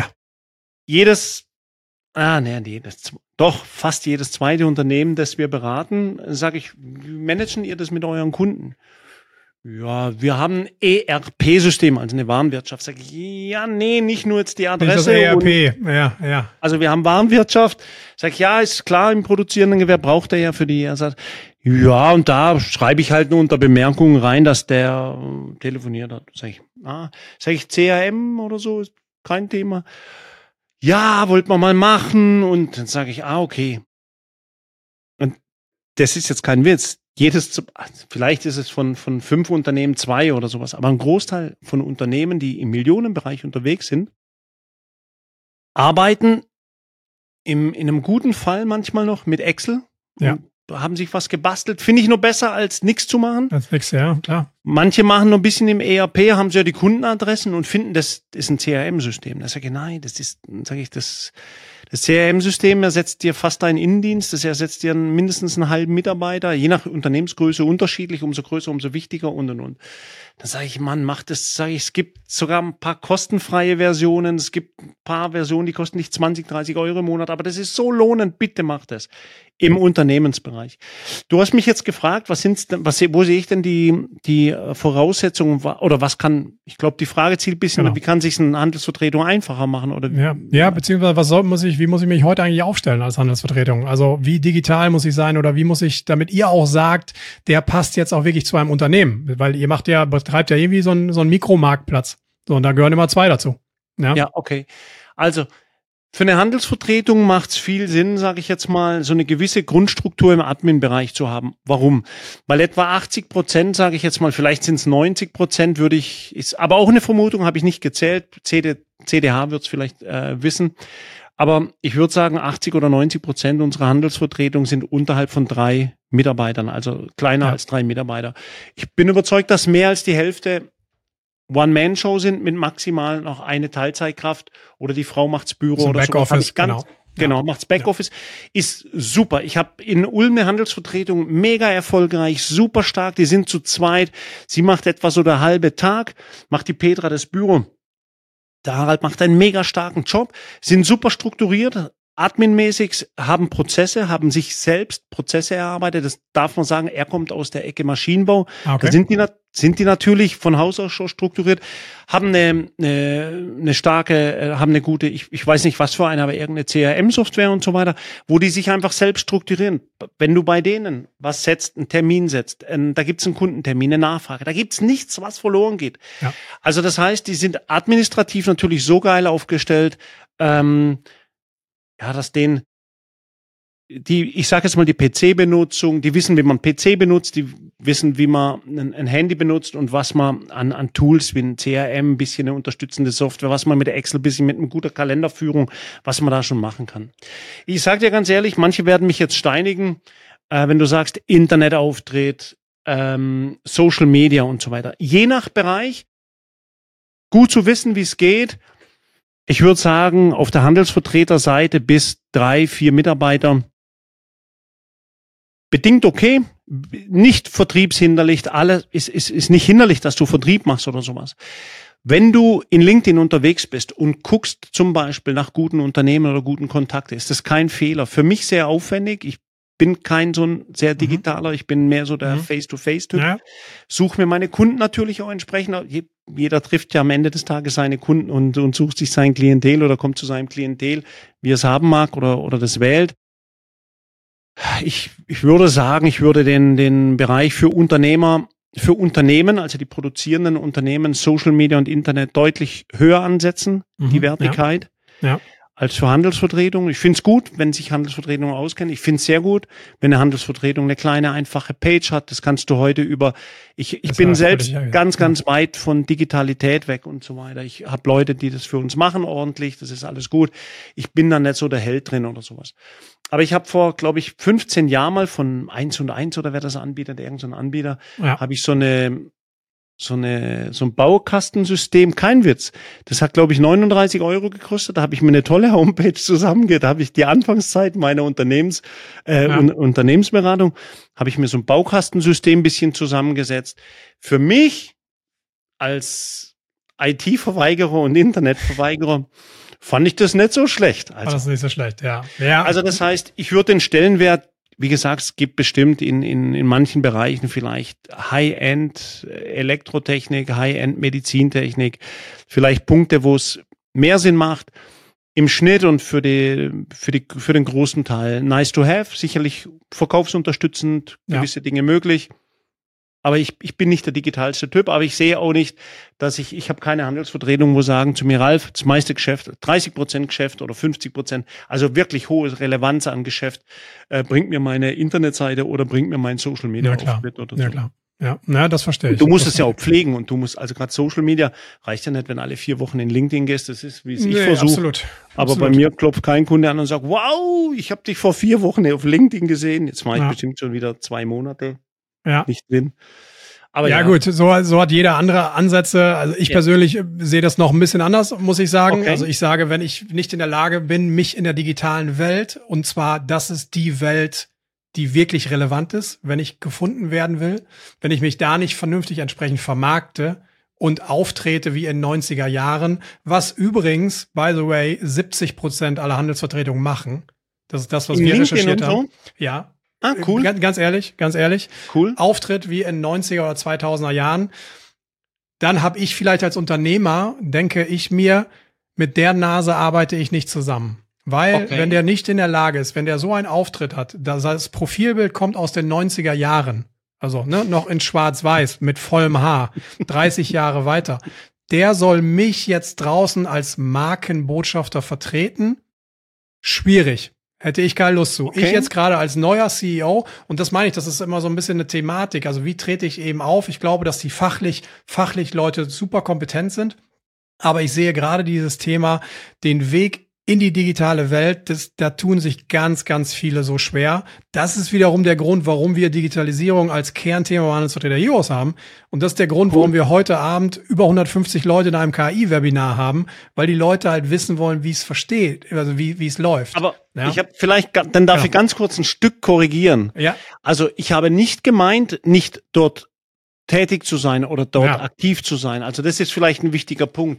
Fast jedes zweite Unternehmen, das wir beraten, sage ich, wie managen ihr das mit euren Kunden? Ja, wir haben ein ERP-System, also eine Warenwirtschaft. Sag ich, ja, nee, nicht nur jetzt die Adresse. Das ERP, ja. Also wir haben Warenwirtschaft. Sag ich, ja, ist klar, im produzierenden Gewerbe braucht er ja für die. Er sagt, ja, und da schreibe ich halt nur unter Bemerkungen rein, dass der telefoniert hat. Sag ich, CRM oder so, ist kein Thema. Ja, wollten wir mal machen. Und dann sage ich, okay. Und das ist jetzt kein Witz. Vielleicht ist es von 5 Unternehmen 2 oder sowas, aber ein Großteil von Unternehmen, die im Millionenbereich unterwegs sind, arbeiten in einem guten Fall manchmal noch mit Excel. Ja. Haben sich was gebastelt. Finde ich noch besser, als nichts zu machen. Als nichts, ja, klar. Manche machen noch ein bisschen im ERP, haben sie ja die Kundenadressen und finden, das ist ein CRM-System. Da sage ich, nein, das CRM-System ersetzt dir fast deinen Innendienst, das ersetzt dir mindestens einen halben Mitarbeiter, je nach Unternehmensgröße unterschiedlich, umso größer, umso wichtiger und. Dann sage ich, Mann, mach das, es gibt sogar ein paar kostenfreie Versionen, es gibt ein paar Versionen, die kosten nicht 20, 30 Euro im Monat, aber das ist so lohnend, bitte mach das. Im Unternehmensbereich. Du hast mich jetzt gefragt, wo sehe ich denn die Voraussetzungen oder ich glaube, die Frage zielt ein bisschen, wie kann sich eine Handelsvertretung einfacher machen? Oder ja, beziehungsweise wie muss ich mich heute eigentlich aufstellen als Handelsvertretung? Also wie digital muss ich sein oder wie muss ich, damit ihr auch sagt, der passt jetzt auch wirklich zu einem Unternehmen? Weil ihr betreibt ja irgendwie so einen Mikromarktplatz. So, und da gehören immer 2 dazu. Ja, okay. Also, für eine Handelsvertretung macht es viel Sinn, sage ich jetzt mal, so eine gewisse Grundstruktur im Admin-Bereich zu haben. Warum? Weil etwa 80%, sage ich jetzt mal, vielleicht sind es 90%, ist aber auch eine Vermutung, habe ich nicht gezählt. CDH wird es vielleicht wissen. Aber ich würde sagen, 80 oder 90% unserer Handelsvertretung sind unterhalb von 3 Mitarbeitern, also kleiner als 3 Mitarbeiter. Ich bin überzeugt, dass mehr als die Hälfte One-Man-Show sind mit maximal noch eine Teilzeitkraft oder die Frau macht's Büro so oder Backoffice, genau, macht's Backoffice. Ist super. Ich habe in Ulm eine Handelsvertretung, mega erfolgreich, super stark. Die sind zu zweit. Sie macht etwa so der halbe Tag, macht die Petra das Büro. Der Harald macht einen mega starken Job, sind super strukturiert, adminmäßig, haben Prozesse, haben sich selbst Prozesse erarbeitet. Das darf man sagen, er kommt aus der Ecke Maschinenbau. Okay. Da sind die natürlich von Haus aus schon strukturiert, haben eine starke, haben eine gute, ich weiß nicht was für eine, aber irgendeine CRM-Software und so weiter, wo die sich einfach selbst strukturieren. Wenn du bei denen was setzt, einen Termin setzt, da gibt's einen Kundentermin, eine Nachfrage, da gibt's nichts, was verloren geht. Ja. Also das heißt, die sind administrativ natürlich so geil aufgestellt, dass ich sage jetzt mal die PC-Benutzung, die wissen, wie man PC benutzt, die wissen, wie man ein Handy benutzt und was man an Tools wie ein CRM, ein bisschen eine unterstützende Software, was man mit der Excel, ein bisschen mit einer guten Kalenderführung, was man da schon machen kann. Ich sage dir ganz ehrlich, manche werden mich jetzt steinigen, wenn du sagst Internetauftritt, Social Media und so weiter. Je nach Bereich, gut zu wissen, wie es geht. Ich würde sagen, auf der Handelsvertreterseite bis 3-4 Mitarbeiter bedingt okay, nicht vertriebshinderlich, alles ist nicht hinderlich, dass du Vertrieb machst oder sowas. Wenn du in LinkedIn unterwegs bist und guckst zum Beispiel nach guten Unternehmen oder guten Kontakten, ist das kein Fehler. Für mich sehr aufwendig. Ich bin kein so ein sehr digitaler, ich bin mehr so der Face-to-Face-Typ. Ja. Suche mir meine Kunden natürlich auch entsprechend. Jeder trifft ja am Ende des Tages seine Kunden und sucht sich sein Klientel oder kommt zu seinem Klientel, wie er es haben mag oder das wählt. Ich würde sagen, ich würde den Bereich für Unternehmen, also die produzierenden Unternehmen, Social Media und Internet deutlich höher ansetzen, die Wertigkeit, als für Handelsvertretungen. Ich finde es gut, wenn sich Handelsvertretungen auskennen. Ich finde es sehr gut, wenn eine Handelsvertretung eine kleine, einfache Page hat. Das kannst du heute ich bin selbst ganz weit von Digitalität weg und so weiter. Ich habe Leute, die das für uns machen ordentlich. Das ist alles gut. Ich bin da nicht so der Held drin oder sowas. Aber ich habe vor, glaube ich, 15 Jahren mal von 1&1 oder wer das anbietet, irgendein Anbieter, habe ich so ein Baukastensystem, kein Witz. Das hat, glaube ich, 39 € gekostet. Da habe ich mir eine tolle Homepage zusammengestellt. Da habe ich die Anfangszeit meiner Unternehmensberatung, habe ich mir so ein Baukastensystem ein bisschen zusammengesetzt. Für mich als IT-Verweigerer und Internetverweigerer fand ich das nicht so schlecht. War das nicht so schlecht, ja. Also das heißt, ich würde den Stellenwert, wie gesagt, es gibt bestimmt in manchen Bereichen vielleicht High-End Elektrotechnik, High-End Medizintechnik, vielleicht Punkte, wo es mehr Sinn macht. Im Schnitt und für den großen Teil nice to have, sicherlich verkaufsunterstützend, gewisse Dinge möglich. Aber ich bin nicht der digitalste Typ, aber ich sehe auch nicht, dass ich habe keine Handelsvertretung, wo sagen zu mir, Ralf, das meiste Geschäft, 30% Geschäft oder 50%, also wirklich hohe Relevanz an Geschäft, bringt mir meine Internetseite oder bringt mir mein Social Media Auftritt oder so. Ja, klar. Ja, das verstehe ich. Du musst es ja auch pflegen und du musst, also gerade Social Media reicht ja nicht, wenn alle 4 Wochen in LinkedIn gehst, das ist, wie es ich versuche. Absolut. Aber bei mir klopft kein Kunde an und sagt, wow, ich habe dich vor 4 Wochen auf LinkedIn gesehen, jetzt mache ich bestimmt schon wieder 2 Monate nicht drin. Aber gut, so hat jeder andere Ansätze. Also ich persönlich sehe das noch ein bisschen anders, muss ich sagen. Okay. Also ich sage, wenn ich nicht in der Lage bin, mich in der digitalen Welt, und zwar, das ist die Welt, die wirklich relevant ist, wenn ich gefunden werden will, wenn ich mich da nicht vernünftig entsprechend vermarkte und auftrete wie in 90er Jahren, was übrigens, by the way, 70% aller Handelsvertretungen machen. Das ist das, was wir recherchiert haben. Ja. Ah, cool. Ganz ehrlich. Cool. Auftritt wie in 90er oder 2000er Jahren. Dann habe ich vielleicht als Unternehmer, denke ich mir, mit der Nase arbeite ich nicht zusammen. Weil, wenn der nicht in der Lage ist, wenn der so einen Auftritt hat, das Profilbild kommt aus den 90er Jahren, also noch in schwarz-weiß, mit vollem Haar, 30 Jahre weiter, der soll mich jetzt draußen als Markenbotschafter vertreten? Schwierig. Hätte ich keine Lust zu. Ich jetzt gerade als neuer CEO, und das meine ich, das ist immer so ein bisschen eine Thematik, also wie trete ich eben auf? Ich glaube, dass die fachlich Leute super kompetent sind, aber ich sehe gerade dieses Thema, den Weg in die digitale Welt, da tun sich ganz, ganz viele so schwer. Das ist wiederum der Grund, warum wir Digitalisierung als Kernthema bei Handelsvertreter Heroes haben. Und das ist der Grund, warum wir heute Abend über 150 Leute in einem KI-Webinar haben, weil die Leute halt wissen wollen, wie es versteht, also wie es läuft. Aber ich habe dann darf ich ganz kurz ein Stück korrigieren. Ja. Also ich habe nicht gemeint, nicht dort tätig zu sein oder dort aktiv zu sein. Also das ist vielleicht ein wichtiger Punkt.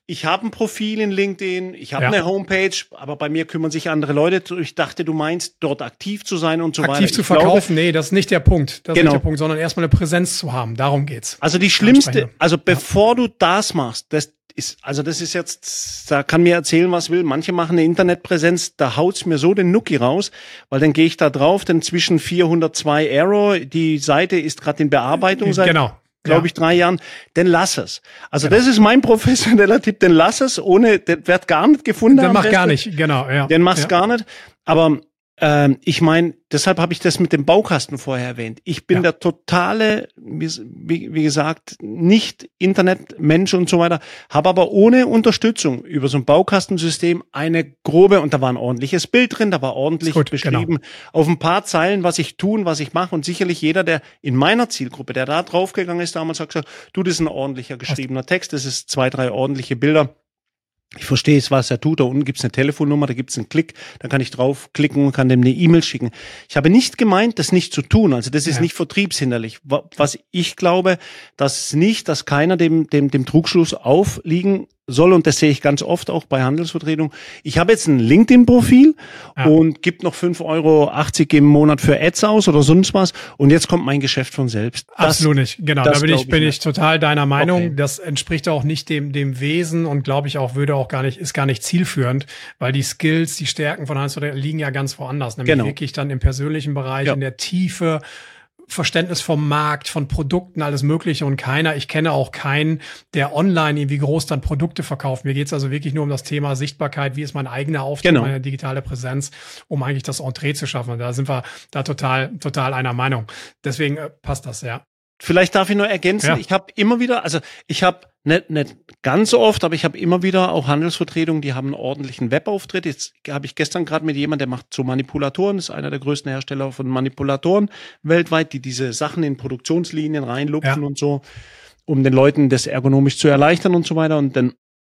ich habe ein Profil in LinkedIn, ich habe eine Homepage, aber bei mir kümmern sich andere Leute. Ich dachte, du meinst, dort aktiv zu sein und so weiter. Aktiv zu verkaufen, nee, das ist nicht der Punkt. Das ist nicht der Punkt, sondern erstmal eine Präsenz zu haben. Darum geht's. Also die schlimmste, also bevor du das machst, das ist jetzt, da kann mir erzählen, was will. Manche machen eine Internetpräsenz, da haut's mir so den Nuki raus, weil dann gehe ich da drauf, denn zwischen 402 Error, die Seite ist gerade in Bearbeitung seit, glaube ich, 3 Jahren, dann lass es. Also das ist mein professioneller Tipp, dann lass es, den wird gar nicht gefunden. Dann mach gar nicht, genau. Ja. Den mach's gar nicht, aber ich meine, deshalb habe ich das mit dem Baukasten vorher erwähnt. Ich bin der totale, wie gesagt, nicht Internetmensch und so weiter, habe aber ohne Unterstützung über so ein Baukastensystem eine grobe, und da war ein ordentliches Bild drin, da war ordentlich beschrieben, auf ein paar Zeilen, was ich tun, was ich mache, und sicherlich jeder, der in meiner Zielgruppe, der da draufgegangen ist damals, hat gesagt, du, das ist ein ordentlicher geschriebener Text, das ist 2, 3 ordentliche Bilder. Ich verstehe es, was er tut. Da unten gibt's eine Telefonnummer, da gibt's einen Klick, da kann ich draufklicken und kann dem eine E-Mail schicken. Ich habe nicht gemeint, das nicht zu tun. Also das ist nicht vertriebshinderlich. Was ich glaube, dass keiner dem Trugschluss aufliegen soll, und das sehe ich ganz oft auch bei Handelsvertretungen. Ich habe jetzt ein LinkedIn-Profil und gibt noch 5,80 € im Monat für Ads aus oder sonst was, und jetzt kommt mein Geschäft von selbst. Absolut nicht, genau. Da bin ich total deiner Meinung. Okay. Das entspricht auch nicht dem Wesen und glaube ich auch, ist gar nicht zielführend, weil die Skills, die Stärken von Handelsvertretungen liegen ja ganz woanders, nämlich wirklich dann im persönlichen Bereich, in der Tiefe, Verständnis vom Markt, von Produkten, alles Mögliche, und ich kenne auch keinen, der online irgendwie groß dann Produkte verkauft. Mir geht's also wirklich nur um das Thema Sichtbarkeit, wie ist mein eigener Auftritt, meine digitale Präsenz, um eigentlich das Entree zu schaffen. Und da sind wir da total einer Meinung. Deswegen passt das, ja. Vielleicht darf ich nur ergänzen, ich habe immer wieder, ich habe nicht ganz so oft, aber ich habe immer wieder auch Handelsvertretungen, die haben einen ordentlichen Webauftritt. Jetzt habe ich gestern gerade mit jemandem, der macht so Manipulatoren, ist einer der größten Hersteller von Manipulatoren weltweit, die diese Sachen in Produktionslinien reinlupfen und so, um den Leuten das ergonomisch zu erleichtern und so weiter. Und dann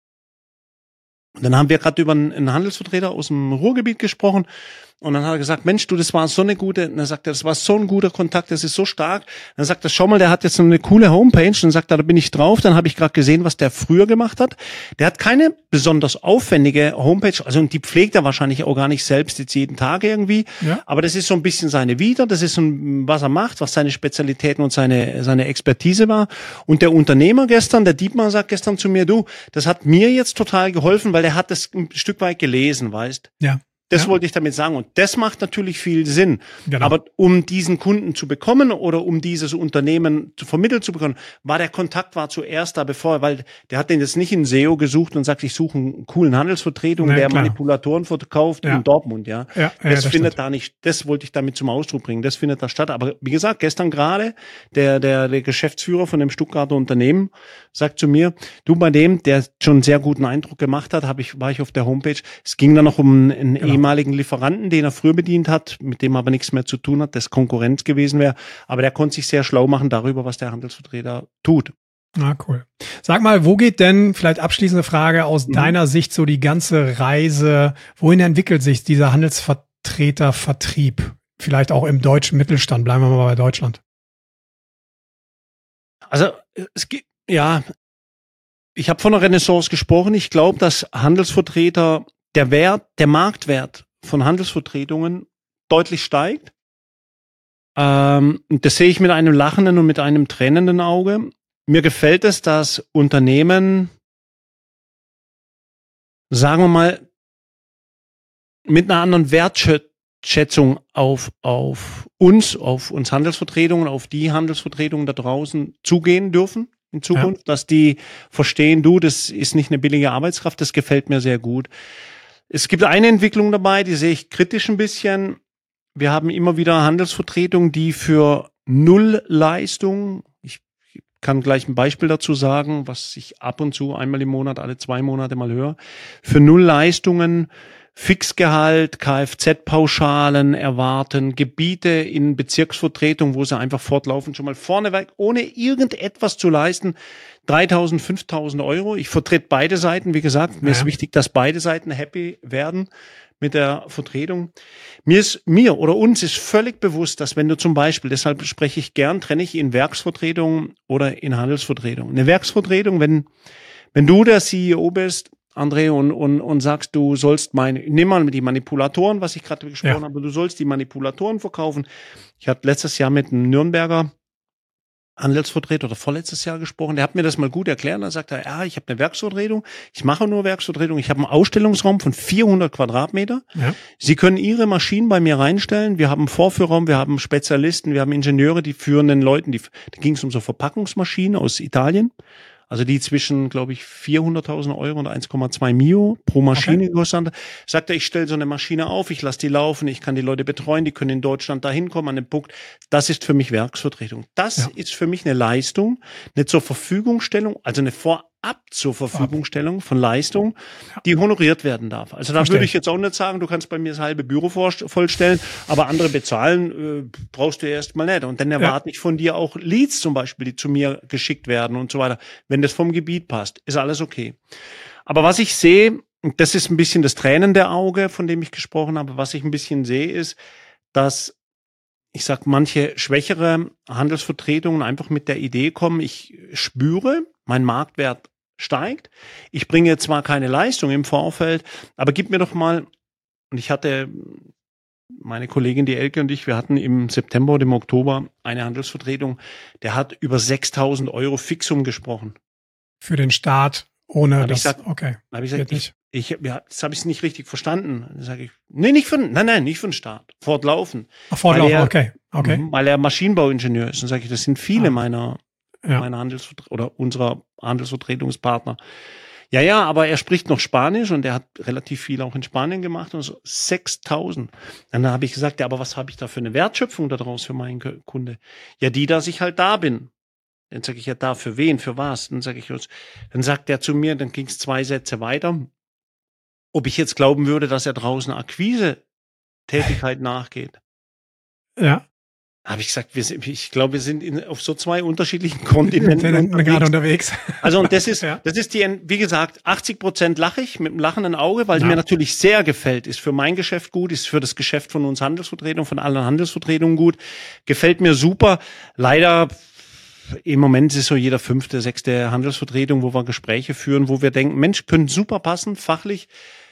haben wir gerade über einen Handelsvertreter aus dem Ruhrgebiet gesprochen. Und dann hat er gesagt, Mensch, du, das war so eine gute, und dann sagt er, das war so ein guter Kontakt, das ist so stark. Dann sagt er, schau mal, der hat jetzt so eine coole Homepage. Dann sagt er, da bin ich drauf. Dann habe ich gerade gesehen, was der früher gemacht hat. Der hat keine besonders aufwendige Homepage, also die pflegt er wahrscheinlich auch gar nicht selbst jetzt jeden Tag irgendwie. Ja. Aber das ist so ein bisschen seine Vita, das ist so was er macht, was seine Spezialitäten und seine Expertise war. Und der Unternehmer gestern, der Dietmar, sagt gestern zu mir, du, das hat mir jetzt total geholfen, weil der hat das ein Stück weit gelesen, weißt? Ja. Das wollte ich damit sagen. Und das macht natürlich viel Sinn. Genau. Aber um diesen Kunden zu bekommen oder um dieses Unternehmen vermittelt zu bekommen, der Kontakt war zuerst da, weil der hat den jetzt nicht in SEO gesucht und sagt, ich suche einen coolen Handelsvertretung, der Manipulatoren verkauft in Dortmund, das findet da nicht, das wollte ich damit zum Ausdruck bringen. Das findet da statt. Aber wie gesagt, gestern gerade, der Geschäftsführer von dem Stuttgarter Unternehmen sagt zu mir, du, bei dem, der schon einen sehr guten Eindruck gemacht hat, war ich auf der Homepage. Es ging dann noch um einen ehemaligen Lieferanten, den er früher bedient hat, mit dem aber nichts mehr zu tun hat, das Konkurrenz gewesen wäre. Aber der konnte sich sehr schlau machen darüber, was der Handelsvertreter tut. Ah, cool. Sag mal, wo geht denn, vielleicht abschließende Frage, aus deiner Sicht so die ganze Reise, wohin entwickelt sich dieser Handelsvertretervertrieb? Vielleicht auch im deutschen Mittelstand, bleiben wir mal bei Deutschland. Also, es gibt, ich habe von einer Renaissance gesprochen. Ich glaube, dass Handelsvertreter, der Marktwert von Handelsvertretungen deutlich steigt. Das sehe ich mit einem lachenden und mit einem tränenden Auge. Mir gefällt es, dass Unternehmen, sagen wir mal, mit einer anderen Wertschätzung auf uns Handelsvertretungen, auf die Handelsvertretungen da draußen zugehen dürfen in Zukunft, dass die verstehen, du, das ist nicht eine billige Arbeitskraft, das gefällt mir sehr gut. Es gibt eine Entwicklung dabei, die sehe ich kritisch ein bisschen. Wir haben immer wieder Handelsvertretungen, die für Nullleistung, ich kann gleich ein Beispiel dazu sagen, was ich ab und zu einmal im Monat, alle 2 Monate mal höre, für Nullleistungen Fixgehalt, Kfz-Pauschalen erwarten, Gebiete in Bezirksvertretung, wo sie einfach fortlaufend schon mal vorneweg, ohne irgendetwas zu leisten, 3.000, 5.000 €. Ich vertrete beide Seiten, wie gesagt. Mir ist wichtig, dass beide Seiten happy werden mit der Vertretung. Mir oder uns ist völlig bewusst, dass wenn du zum Beispiel, deshalb trenne ich in Werksvertretung oder in Handelsvertretung. Eine Werksvertretung, wenn wenn du der CEO bist, André, und sagst, du sollst nimm mal die Manipulatoren, was ich gerade gesprochen habe, du sollst die Manipulatoren verkaufen. Ich hatte letztes Jahr mit einem Nürnberger Handelsvertreter oder vorletztes Jahr gesprochen, der hat mir das mal gut erklärt. Dann sagt er, ja, ich habe eine Werksvertretung, ich mache nur Werksvertretung, ich habe einen Ausstellungsraum von 400 Quadratmeter. Ja. Sie können Ihre Maschinen bei mir reinstellen. Wir haben einen Vorführraum, wir haben Spezialisten, wir haben Ingenieure, die führenden Leuten, da ging es um so Verpackungsmaschinen aus Italien. Also die zwischen, glaube ich, 400.000 Euro und 1,2 Mio pro Maschine gekostet. Sagt er, ich stelle so eine Maschine auf, ich lasse die laufen, ich kann die Leute betreuen, die können in Deutschland da hinkommen an den Punkt. Das ist für mich Werksvertretung. Das ist für mich eine Leistung, eine zur Verfügungstellung, also eine vorab zur Verfügungstellung von Leistung, die honoriert werden darf. Also da würde ich jetzt auch nicht sagen, du kannst bei mir das halbe Büro vollstellen, aber andere bezahlen brauchst du erst mal nicht. Und dann erwarte ich von dir auch Leads zum Beispiel, die zu mir geschickt werden und so weiter. Wenn das vom Gebiet passt, ist alles okay. Aber was ich sehe, das ist ein bisschen das tränende Auge, von dem ich gesprochen habe, was ich ein bisschen sehe, ist, dass ich sag, manche schwächere Handelsvertretungen einfach mit der Idee kommen, ich spüre, mein Marktwert steigt. Ich bringe zwar keine Leistung im Vorfeld, aber gib mir doch mal, und ich hatte meine Kollegin, die Elke und ich, wir hatten im September oder im Oktober eine Handelsvertretung, der hat über 6.000 Euro Fixum gesprochen. Für den Start, ohne das, okay. Habe ich gesagt, das habe ich nicht richtig verstanden. Dann sage ich, nee, nicht für den Start, fortlaufend. Fortlaufend, okay. Weil er Maschinenbauingenieur ist. Dann sage ich, das sind viele meiner oder unserer Handelsvertretungspartner. Ja, aber er spricht noch Spanisch und er hat relativ viel auch in Spanien gemacht und so 6.000. Dann habe ich gesagt, ja, aber was habe ich da für eine Wertschöpfung daraus für meinen Kunde? Ja, dass ich halt da bin. Dann sage ich, ja, da, für wen, für was? Dann sagt er zu mir, dann ging es 2 Sätze weiter, ob ich jetzt glauben würde, dass er draußen Akquise-Tätigkeit nachgeht. Ja. Habe ich gesagt, ich glaube, wir sind auf so 2 unterschiedlichen Kontinenten unterwegs. Also, und das ist wie gesagt, 80% lache ich mit einem lachenden Auge, weil es mir natürlich sehr gefällt. Ist für mein Geschäft gut, ist für das Geschäft von uns Handelsvertretungen, von allen Handelsvertretungen gut. Gefällt mir super. Leider, im Moment ist so jeder 5., 6. Handelsvertretung, wo wir Gespräche führen, wo wir denken, Mensch, könnte super passen, fachlich.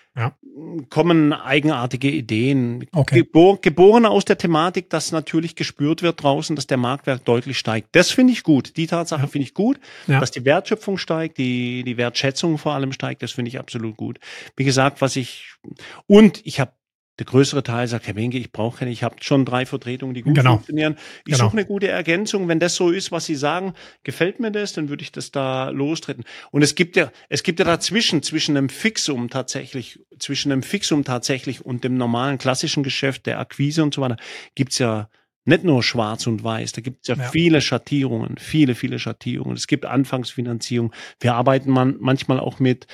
Kommen eigenartige Ideen. Okay. Geboren aus der Thematik, dass natürlich gespürt wird draußen, dass der Marktwert deutlich steigt. Das finde ich gut. Die Tatsache finde ich gut, dass die Wertschöpfung steigt, die Wertschätzung vor allem steigt. Das finde ich absolut gut. Wie gesagt, ich habe der größere Teil sagt, Herr Wenke, ich habe schon 3 Vertretungen, die gut funktionieren. Ich suche eine gute Ergänzung. Wenn das so ist, was Sie sagen, gefällt mir das, dann würde ich das da lostreten. Und es gibt ja dazwischen, zwischen einem Fixum tatsächlich und dem normalen klassischen Geschäft der Akquise und so weiter, gibt's ja nicht nur schwarz und weiß, da gibt es viele Schattierungen, viele Schattierungen. Es gibt Anfangsfinanzierung. Wir arbeiten manchmal auch mit,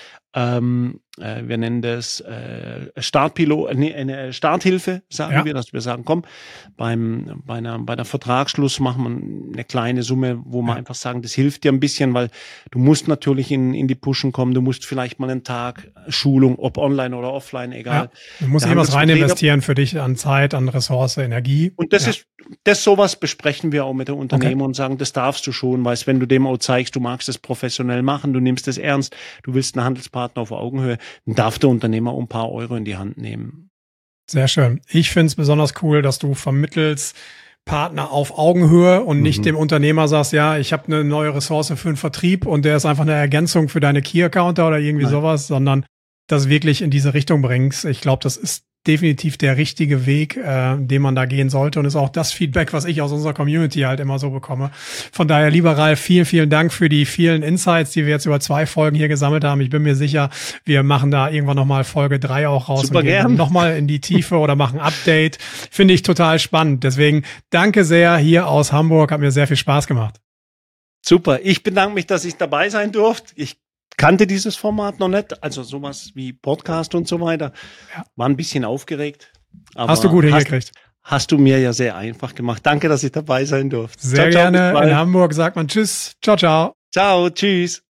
wir nennen das eine Starthilfe, sagen wir, dass wir sagen, komm, bei einer Vertragsschluss machen wir eine kleine Summe, wo wir einfach sagen, das hilft dir ein bisschen, weil du musst natürlich in die Pushen kommen, du musst vielleicht mal einen Tag Schulung, ob online oder offline, egal. Ja, du musst was rein investieren für dich an Zeit, an Ressource, Energie. Und sowas besprechen wir auch mit der Unternehmer und sagen, das darfst du schon, weil wenn du dem auch zeigst, du magst es professionell machen, du nimmst es ernst, du willst einen Handelspartner auf Augenhöhe, dann darf der Unternehmer ein paar Euro in die Hand nehmen. Sehr schön. Ich finde es besonders cool, dass du vermittelst Partner auf Augenhöhe und nicht dem Unternehmer sagst, ja, ich habe eine neue Ressource für den Vertrieb und der ist einfach eine Ergänzung für deine Key-Accounter oder irgendwie sowas, sondern das wirklich in diese Richtung bringst. Ich glaube, das ist definitiv der richtige Weg, den man da gehen sollte und ist auch das Feedback, was ich aus unserer Community halt immer so bekomme. Von daher, lieber Ralf, vielen Dank für die vielen Insights, die wir jetzt über 2 Folgen hier gesammelt haben. Ich bin mir sicher, wir machen da irgendwann nochmal Folge 3 auch raus Super und gern. gehen nochmal in die Tiefe oder machen Update. Finde ich total spannend. Deswegen danke sehr hier aus Hamburg. Hat mir sehr viel Spaß gemacht. Super. Ich bedanke mich, dass ich dabei sein durfte. Ich kannte dieses Format noch nicht, also sowas wie Podcast und so weiter. War ein bisschen aufgeregt. Aber hast du gut hingekriegt. Hast du mir ja sehr einfach gemacht. Danke, dass ich dabei sein durfte. Sehr gerne. In Hamburg sagt man Tschüss. Ciao, ciao. Ciao, tschüss.